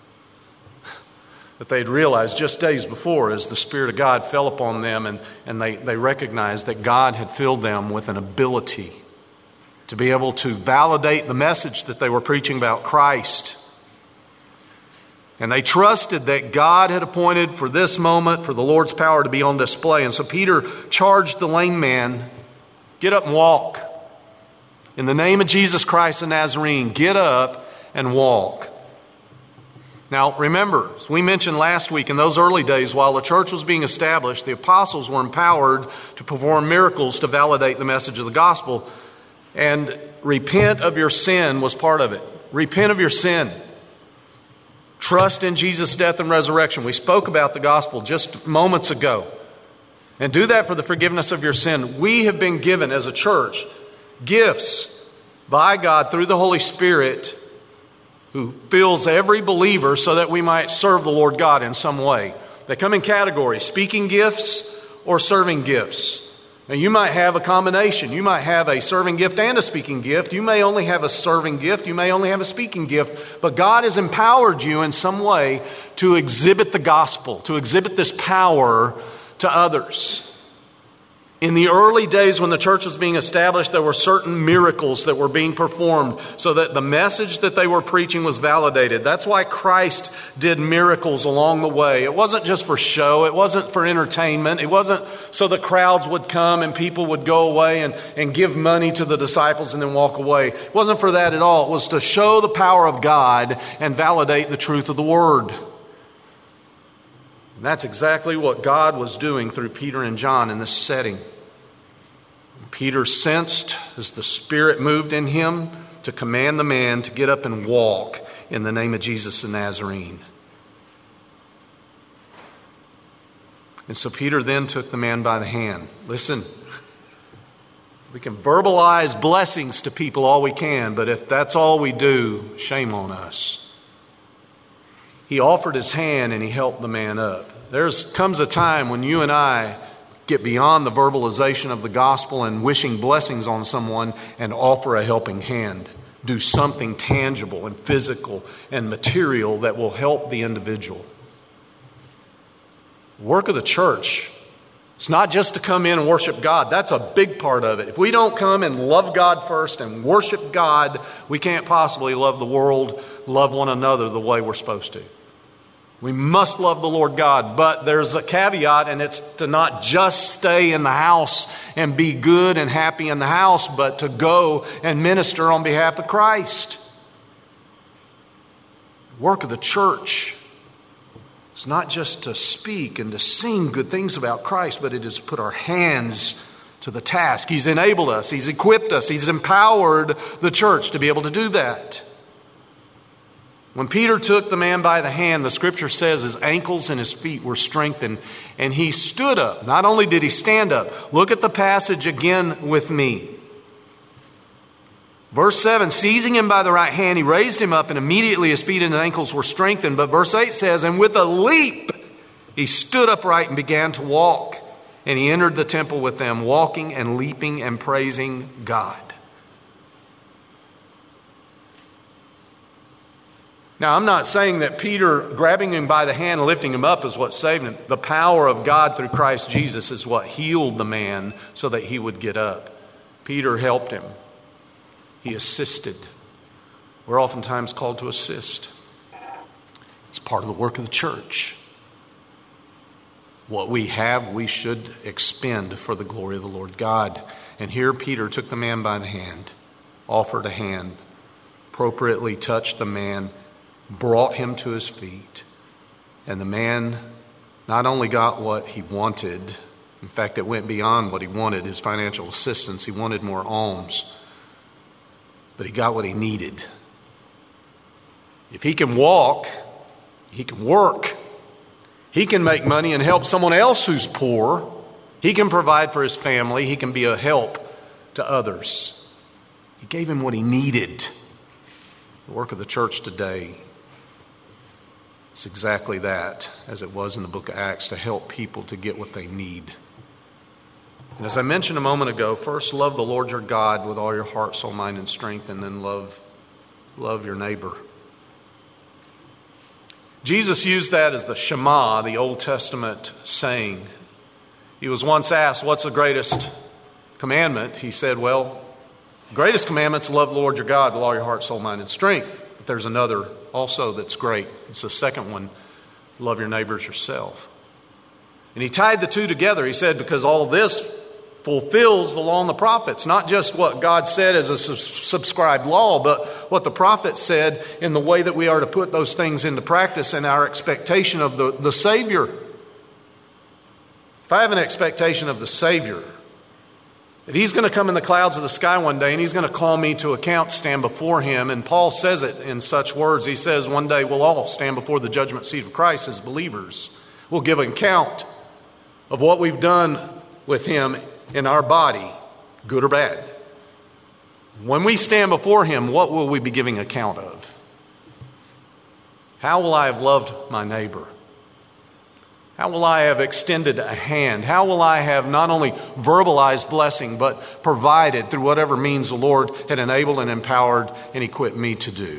that they'd realized just days before as the Spirit of God fell upon them, and, and they, they recognized that God had filled them with an ability to be able to validate the message that they were preaching about Christ. And they trusted that God had appointed for this moment for the Lord's power to be on display. And so Peter charged the lame man, get up and walk. In the name of Jesus Christ the Nazarene, get up and walk. Now, remember, as we mentioned last week, in those early days, while the church was being established, the apostles were empowered to perform miracles to validate the message of the gospel. And repent of your sin was part of it. Repent of your sin. Trust in Jesus' death and resurrection. We spoke about the gospel just moments ago. And do that for the forgiveness of your sin. We have been given as a church gifts by God through the Holy Spirit, who fills every believer so that we might serve the Lord God in some way. They come in categories, speaking gifts or serving gifts. Now, you might have a combination. You might have a serving gift and a speaking gift. You may only have a serving gift. You may only have a speaking gift. But God has empowered you in some way to exhibit the gospel, to exhibit this power to others. In the early days when the church was being established, there were certain miracles that were being performed so that the message that they were preaching was validated. That's why Christ did miracles along the way. It wasn't just for show. It wasn't for entertainment. It wasn't so the crowds would come and people would go away and, and give money to the disciples and then walk away. It wasn't for that at all. It was to show the power of God and validate the truth of the Word. And that's exactly what God was doing through Peter and John in this setting. Peter sensed as the Spirit moved in him to command the man to get up and walk in the name of Jesus the Nazarene. And so Peter then took the man by the hand. Listen, we can verbalize blessings to people all we can, but if that's all we do, shame on us. He offered his hand and he helped the man up. There comes a time when you and I get beyond the verbalization of the gospel and wishing blessings on someone and offer a helping hand. Do something tangible and physical and material that will help the individual. Work of the church, it's not just to come in and worship God. That's a big part of it. If we don't come and love God first and worship God, we can't possibly love the world, love one another the way we're supposed to. We must love the Lord God, but there's a caveat, and it's to not just stay in the house and be good and happy in the house, but to go and minister on behalf of Christ. Work of the church is not just to speak and to sing good things about Christ, but it is to put our hands to the task. He's enabled us. He's equipped us. He's empowered the church to be able to do that. When Peter took the man by the hand, the scripture says his ankles and his feet were strengthened, and he stood up. Not only did he stand up, look at the passage again with me. Verse seven, seizing him by the right hand, he raised him up, and immediately his feet and ankles were strengthened. But verse eight says, and with a leap, he stood upright and began to walk. And he entered the temple with them, walking and leaping and praising God. Now, I'm not saying that Peter grabbing him by the hand and lifting him up is what saved him. The power of God through Christ Jesus is what healed the man so that he would get up. Peter helped him. He assisted. We're oftentimes called to assist. It's part of the work of the church. What we have, we should expend for the glory of the Lord God. And here Peter took the man by the hand, offered a hand, appropriately touched the man, brought him to his feet. And the man not only got what he wanted, in fact, it went beyond what he wanted, his financial assistance. He wanted more alms. But he got what he needed. If he can walk, he can work. He can make money and help someone else who's poor. He can provide for his family. He can be a help to others. He gave him what he needed. The work of the church today is exactly that, as it was in the book of Acts, to help people to get what they need. And as I mentioned a moment ago, first love the Lord your God with all your heart, soul, mind, and strength, and then love, love your neighbor. Jesus used that as the Shema, the Old Testament saying. He was once asked, what's the greatest commandment? He said, well, the greatest commandment's love the Lord your God with all your heart, soul, mind, and strength. But there's another also that's great. It's the second one, love your neighbors yourself. And he tied the two together. He said, because all this fulfills the law and the prophets, not just what God said as a subscribed law, but what the prophets said in the way that we are to put those things into practice and our expectation of the, the Savior. If I have an expectation of the Savior, that He's going to come in the clouds of the sky one day and He's going to call me to account, stand before Him, and Paul says it in such words. He says one day we'll all stand before the judgment seat of Christ as believers. We'll give an account of what we've done with Him in our body, good or bad. When we stand before Him, what will we be giving account of? How will I have loved my neighbor? How will I have extended a hand? How will I have not only verbalized blessing, but provided through whatever means the Lord had enabled and empowered and equipped me to do?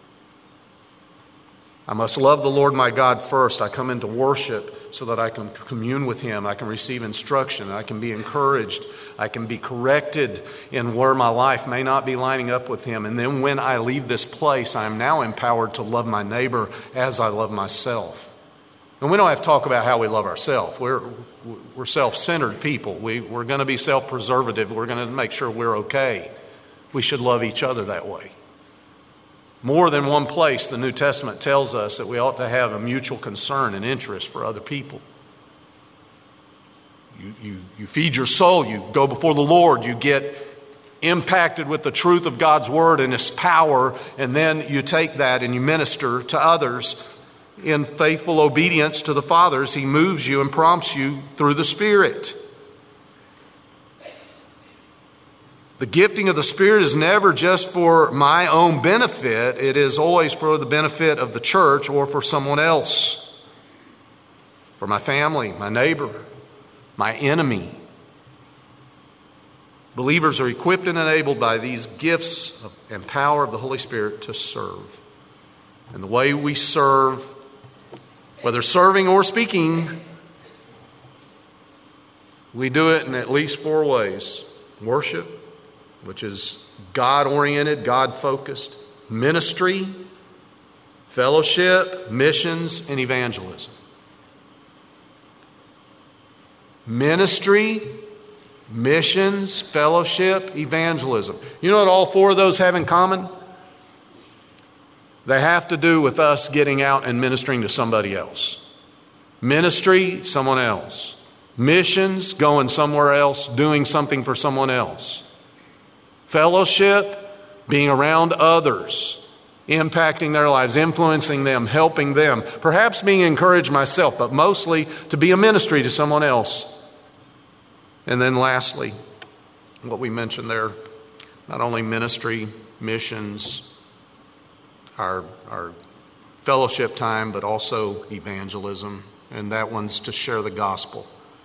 I must love the Lord my God first. I come into worship so that I can commune with Him. I can receive instruction. I can be encouraged. I can be corrected in where my life may not be lining up with Him. And then when I leave this place, I am now empowered to love my neighbor as I love myself. And we don't have to talk about how we love ourselves. We're, we're self-centered people. We, we're going to be self-preservative. We're going to make sure we're okay. We should love each other that way. More than one place, the New Testament tells us that we ought to have a mutual concern and interest for other people. You, you, you feed your soul, you go before the Lord, you get impacted with the truth of God's Word and His power, and then you take that and you minister to others in faithful obedience to the Father as He moves you and prompts you through the Spirit. The gifting of the Spirit is never just for my own benefit. It is always for the benefit of the church or for someone else. For my family, my neighbor, my enemy. Believers are equipped and enabled by these gifts and power of the Holy Spirit to serve. And the way we serve, whether serving or speaking, we do it in at least four ways. Worship, which is God-oriented, God-focused. Ministry, fellowship, missions, and evangelism. Ministry, missions, fellowship, evangelism. You know what all four of those have in common? They have to do with us getting out and ministering to somebody else. Ministry, someone else. Missions, going somewhere else, doing something for someone else. Fellowship, being around others, impacting their lives, influencing them, helping them, perhaps being encouraged myself, but mostly to be a ministry to someone else. And then lastly, what we mentioned there, not only ministry, missions, our, our fellowship time, but also evangelism, and that one's to share the gospel.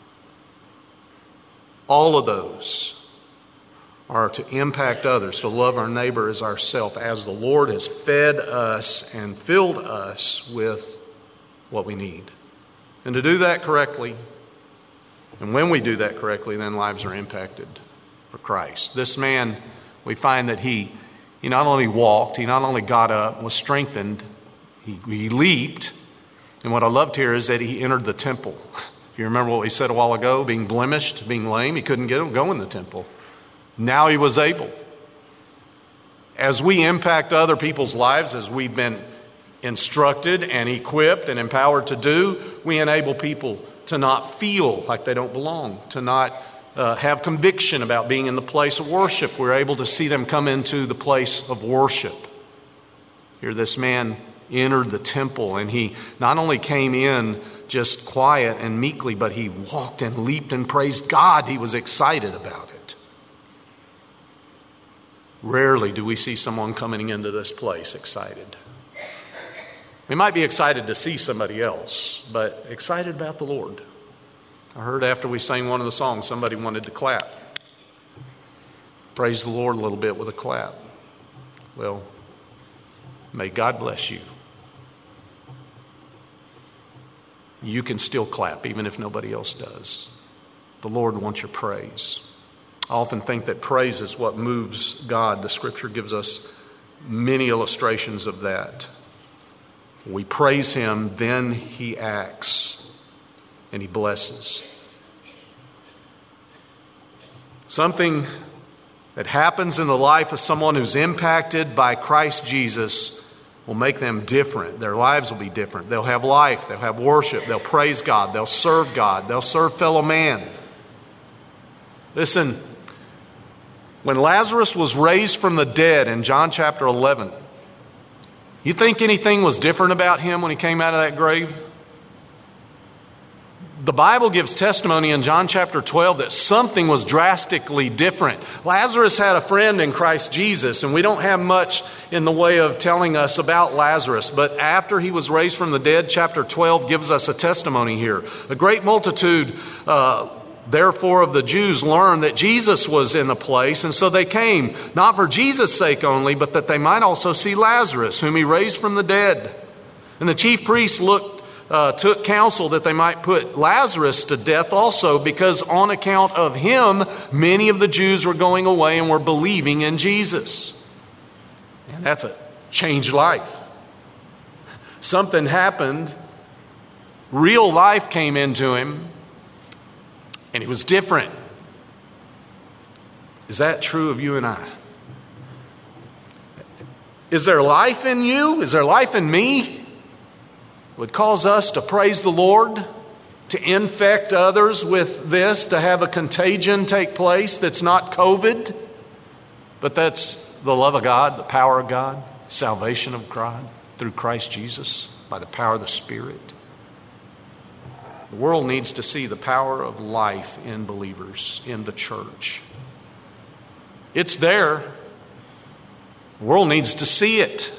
All of those are to impact others, to love our neighbor as ourselves, as the Lord has fed us and filled us with what we need. And to do that correctly, and when we do that correctly, then lives are impacted for Christ. This man, we find that he, he not only walked, he not only got up, was strengthened, he, he leaped. And what I loved here is that he entered the temple. You remember what we said a while ago, being blemished, being lame, he couldn't get go in the temple. Now he was able. As we impact other people's lives, as we've been instructed and equipped and empowered to do, we enable people to not feel like they don't belong, to not uh, have conviction about being in the place of worship. We're able to see them come into the place of worship. Here this man entered the temple, and he not only came in just quiet and meekly, but he walked and leaped and praised God. He was excited about it. Rarely do we see someone coming into this place excited. We might be excited to see somebody else, but excited about the Lord. I heard after we sang one of the songs, somebody wanted to clap. Praise the Lord a little bit with a clap. Well, may God bless you. You can still clap even if nobody else does. The Lord wants your praise. I often think that praise is what moves God. The Scripture gives us many illustrations of that. We praise Him, then He acts and He blesses. Something that happens in the life of someone who's impacted by Christ Jesus will make them different. Their lives will be different. They'll have life. They'll have worship. They'll praise God. They'll serve God. They'll serve fellow man. Listen, when Lazarus was raised from the dead in John chapter eleven, you think anything was different about him when he came out of that grave? The Bible gives testimony in John chapter twelve that something was drastically different. Lazarus had a friend in Christ Jesus, and we don't have much in the way of telling us about Lazarus. But after he was raised from the dead, chapter twelve gives us a testimony here. A great multitude, uh, therefore, of the Jews learned that Jesus was in the place, and so they came, not for Jesus' sake only, but that they might also see Lazarus, whom he raised from the dead. And the chief priests looked Uh, took counsel that they might put Lazarus to death also, because on account of him, many of the Jews were going away and were believing in Jesus. And that's a changed life. Something happened. Real life came into him, and it was different. Is that true of you and I? Is there life in you? Is there life in me? Would cause us to praise the Lord, to infect others with this, to have a contagion take place that's not COVID, but that's the love of God, the power of God, salvation of God through Christ Jesus by the power of the Spirit. The world needs to see the power of life in believers, in the church. It's there. The world needs to see it.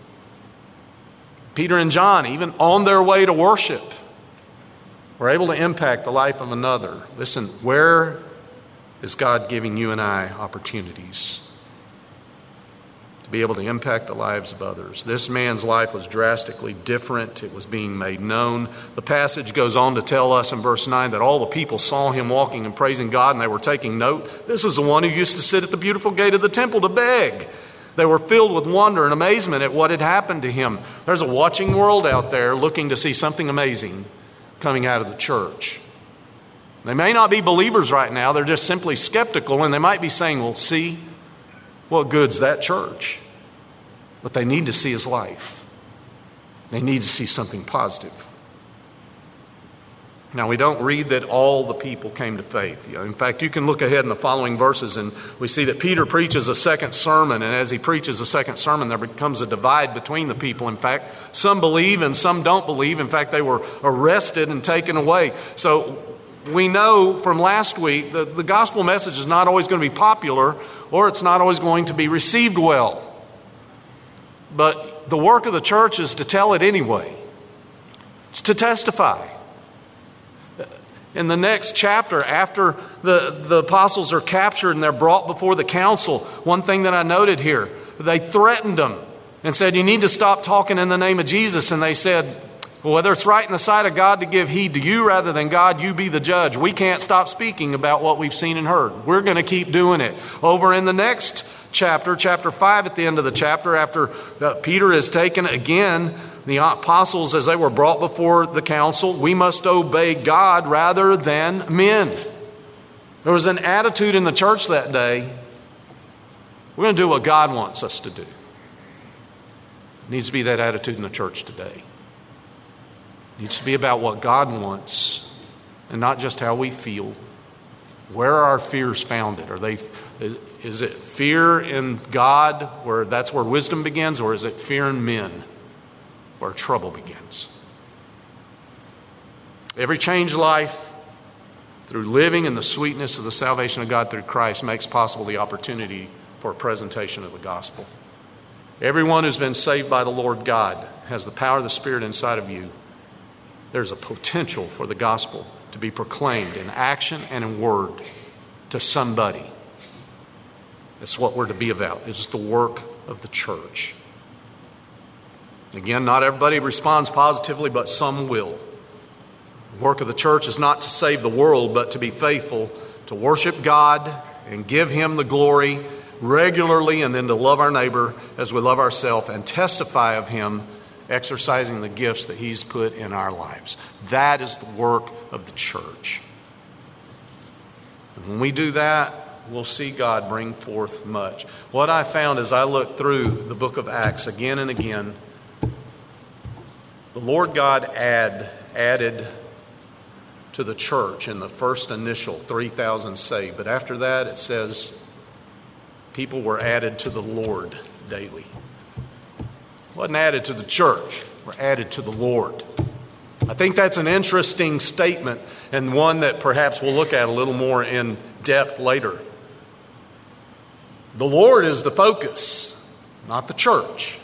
Peter and John, even on their way to worship, were able to impact the life of another. Listen, where is God giving you and I opportunities to be able to impact the lives of others? This man's life was drastically different. It was being made known. The passage goes on to tell us in verse nine that all the people saw him walking and praising God, and they were taking note. This is the one who used to sit at the beautiful gate of the temple to beg. They were filled with wonder and amazement at what had happened to him. There's a watching world out there looking to see something amazing coming out of the church. They may not be believers right now. They're just simply skeptical, and they might be saying, well, see, what good's that church? What they need to see is life. They need to see something positive. Now, we don't read that all the people came to faith. In fact, you can look ahead in the following verses and we see that Peter preaches a second sermon, and as he preaches a second sermon, there becomes a divide between the people. In fact, some believe and some don't believe. In fact, they were arrested and taken away. So we know from last week that the gospel message is not always going to be popular, or it's not always going to be received well. But the work of the church is to tell it anyway. It's to testify. In the next chapter, after the, the apostles are captured and they're brought before the council, one thing that I noted here, they threatened them and said, you need to stop talking in the name of Jesus. And they said, well, whether it's right in the sight of God to give heed to you rather than God, you be the judge. We can't stop speaking about what we've seen and heard. We're going to keep doing it. Over in the next chapter, chapter five, at the end of the chapter, after uh, Peter is taken again, the apostles, as they were brought before the council, we must obey God rather than men. There was an attitude in the church that day, we're going to do what God wants us to do. It needs to be that attitude in the church today. It needs to be about what God wants and not just how we feel. Where are our fears founded? Are they, is, is it fear in God, where that's where wisdom begins, or is it fear in men, where trouble begins? Every changed life through living in the sweetness of the salvation of God through Christ makes possible the opportunity for a presentation of the gospel. Everyone who's been saved by the Lord God has the power of the Spirit inside of you. There's a potential for the gospel to be proclaimed in action and in word to somebody. That's what we're to be about. It's the work of the church. Again, not everybody responds positively, but some will. The work of the church is not to save the world, but to be faithful, to worship God and give Him the glory regularly, and then to love our neighbor as we love ourselves and testify of Him exercising the gifts that He's put in our lives. That is the work of the church. And when we do that, we'll see God bring forth much. What I found as I looked through the book of Acts again and again, the Lord God add, added to the church in the first initial three thousand saved. But after that, it says people were added to the Lord daily. Wasn't added to the church, were added to the Lord. I think that's an interesting statement, and one that perhaps we'll look at a little more in depth later. The Lord is the focus, not the church.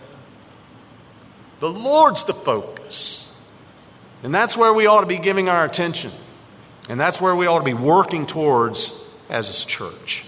The Lord's the focus. And that's where we ought to be giving our attention. And that's where we ought to be working towards as a church.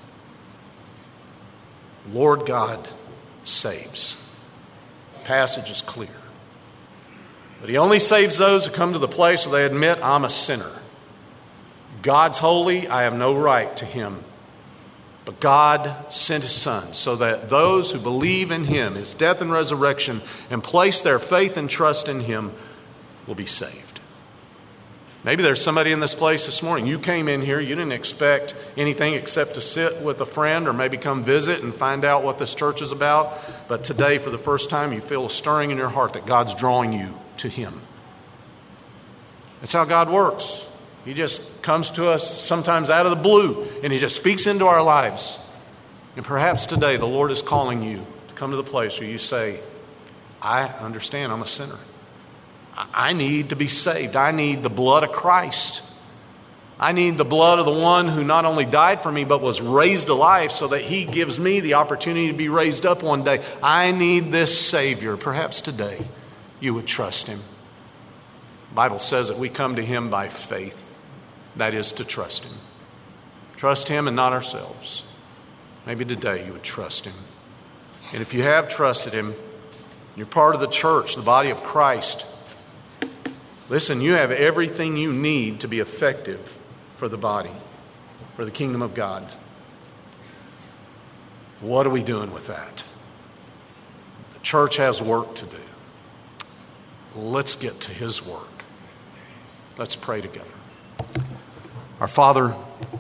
Lord God saves. The passage is clear. But He only saves those who come to the place where they admit, I'm a sinner. God's holy, I have no right to Him. But God sent His Son so that those who believe in Him, His death and resurrection, and place their faith and trust in Him will be saved. Maybe there's somebody in this place this morning. You came in here, you didn't expect anything except to sit with a friend or maybe come visit and find out what this church is about. But today, for the first time, you feel a stirring in your heart that God's drawing you to Him. That's how God works. He just comes to us sometimes out of the blue, and He just speaks into our lives. And perhaps today the Lord is calling you to come to the place where you say, I understand I'm a sinner. I need to be saved. I need the blood of Christ. I need the blood of the one who not only died for me, but was raised to life so that He gives me the opportunity to be raised up one day. I need this Savior. Perhaps today you would trust Him. The Bible says that we come to Him by faith. That is to trust Him. Trust Him and not ourselves. Maybe today you would trust Him. And if you have trusted Him, you're part of the church, the body of Christ. Listen, you have everything you need to be effective for the body, for the kingdom of God. What are we doing with that? The church has work to do. Let's get to His work. Let's pray together. Our Father,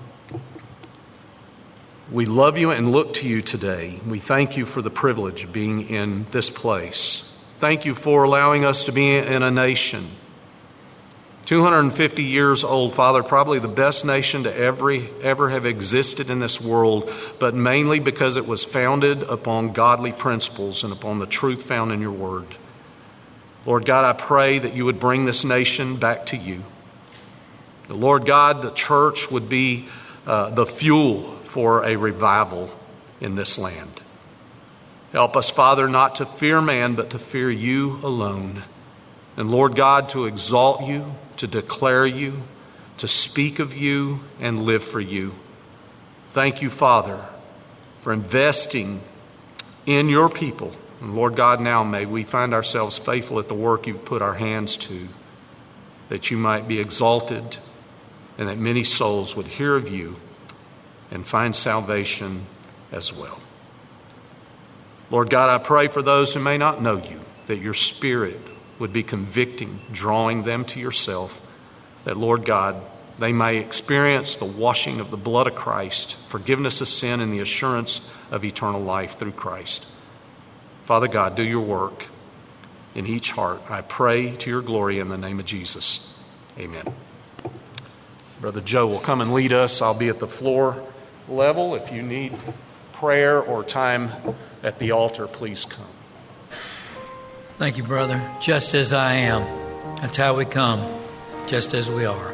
we love You and look to You today. We thank You for the privilege of being in this place. Thank You for allowing us to be in a nation two hundred fifty years old, Father, probably the best nation to ever, ever have existed in this world, but mainly because it was founded upon godly principles and upon the truth found in Your Word. Lord God, I pray that You would bring this nation back to You. The Lord God, the church would be uh, the fuel for a revival in this land. Help us, Father, not to fear man, but to fear You alone. And Lord God, to exalt You, to declare You, to speak of You, and live for You. Thank You, Father, for investing in Your people. And Lord God, now may we find ourselves faithful at the work You've put our hands to, that You might be exalted and that many souls would hear of You and find salvation as well. Lord God, I pray for those who may not know You, that Your Spirit would be convicting, drawing them to Yourself, that, Lord God, they may experience the washing of the blood of Christ, forgiveness of sin, and the assurance of eternal life through Christ. Father God, do Your work in each heart. I pray to Your glory in the name of Jesus. Amen. Brother Joe will come and lead us. I'll be at the floor level. If you need prayer or time at the altar, please come. Thank you, brother. Just as I am. That's how we come, just as we are.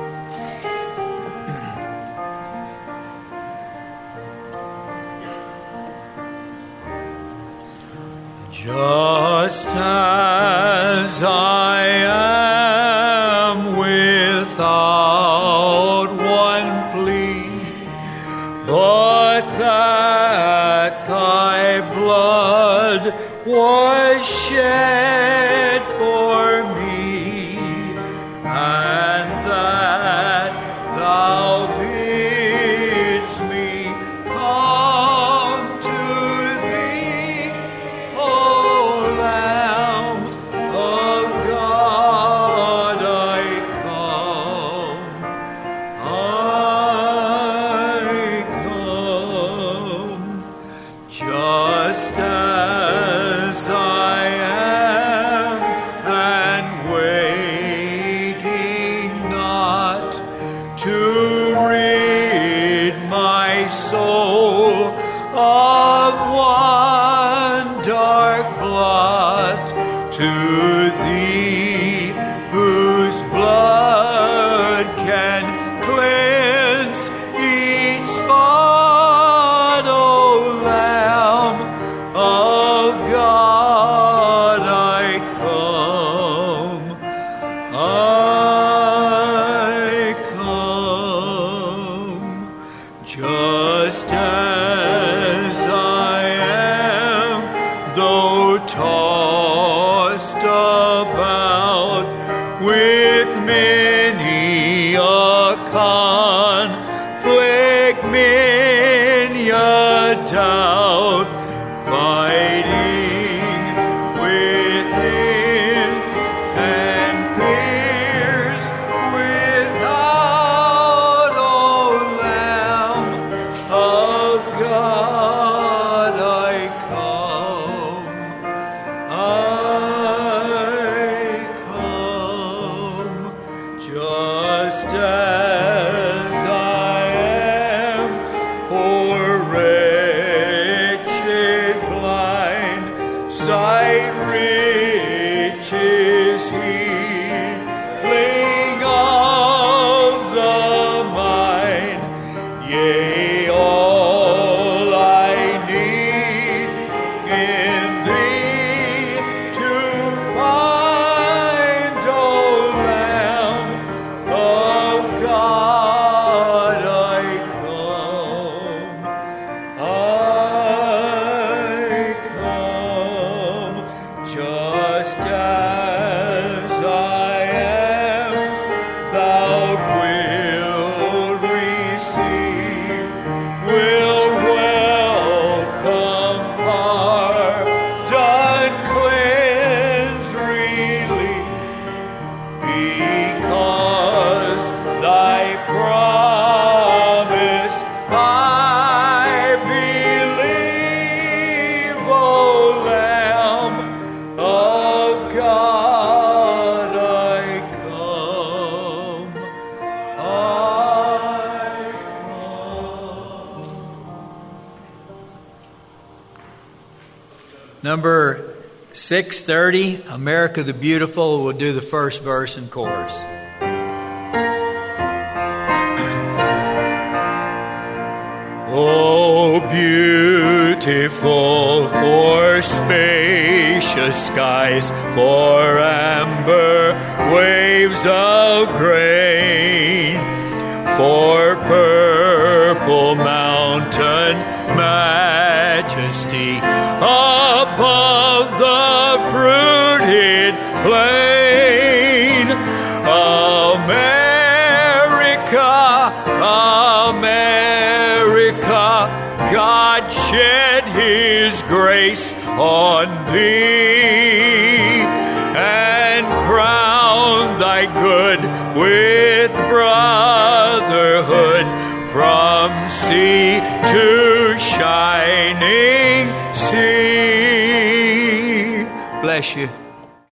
Just as I am, without one plea, but that Thy blood was shed for me, and that Thou bidst me come to Thee, O Lamb of God, I come, I come, just as I am, and waiting not to rid my soul of one dark blot, to Thee whose blood can cleanse each spot, O Lamb of God, I come, I come, just as I am, though tossed about with many a conflict, many a doubt, fighting within and fears without. Number six thirty, America the Beautiful, will do the first verse and chorus. Oh, beautiful for spacious skies, for amber waves of grain, for purple mountain majesty above the fruited plain. America, America, God shed His grace on thee and crowned thy good with brotherhood from sea to shining sea. Bless you.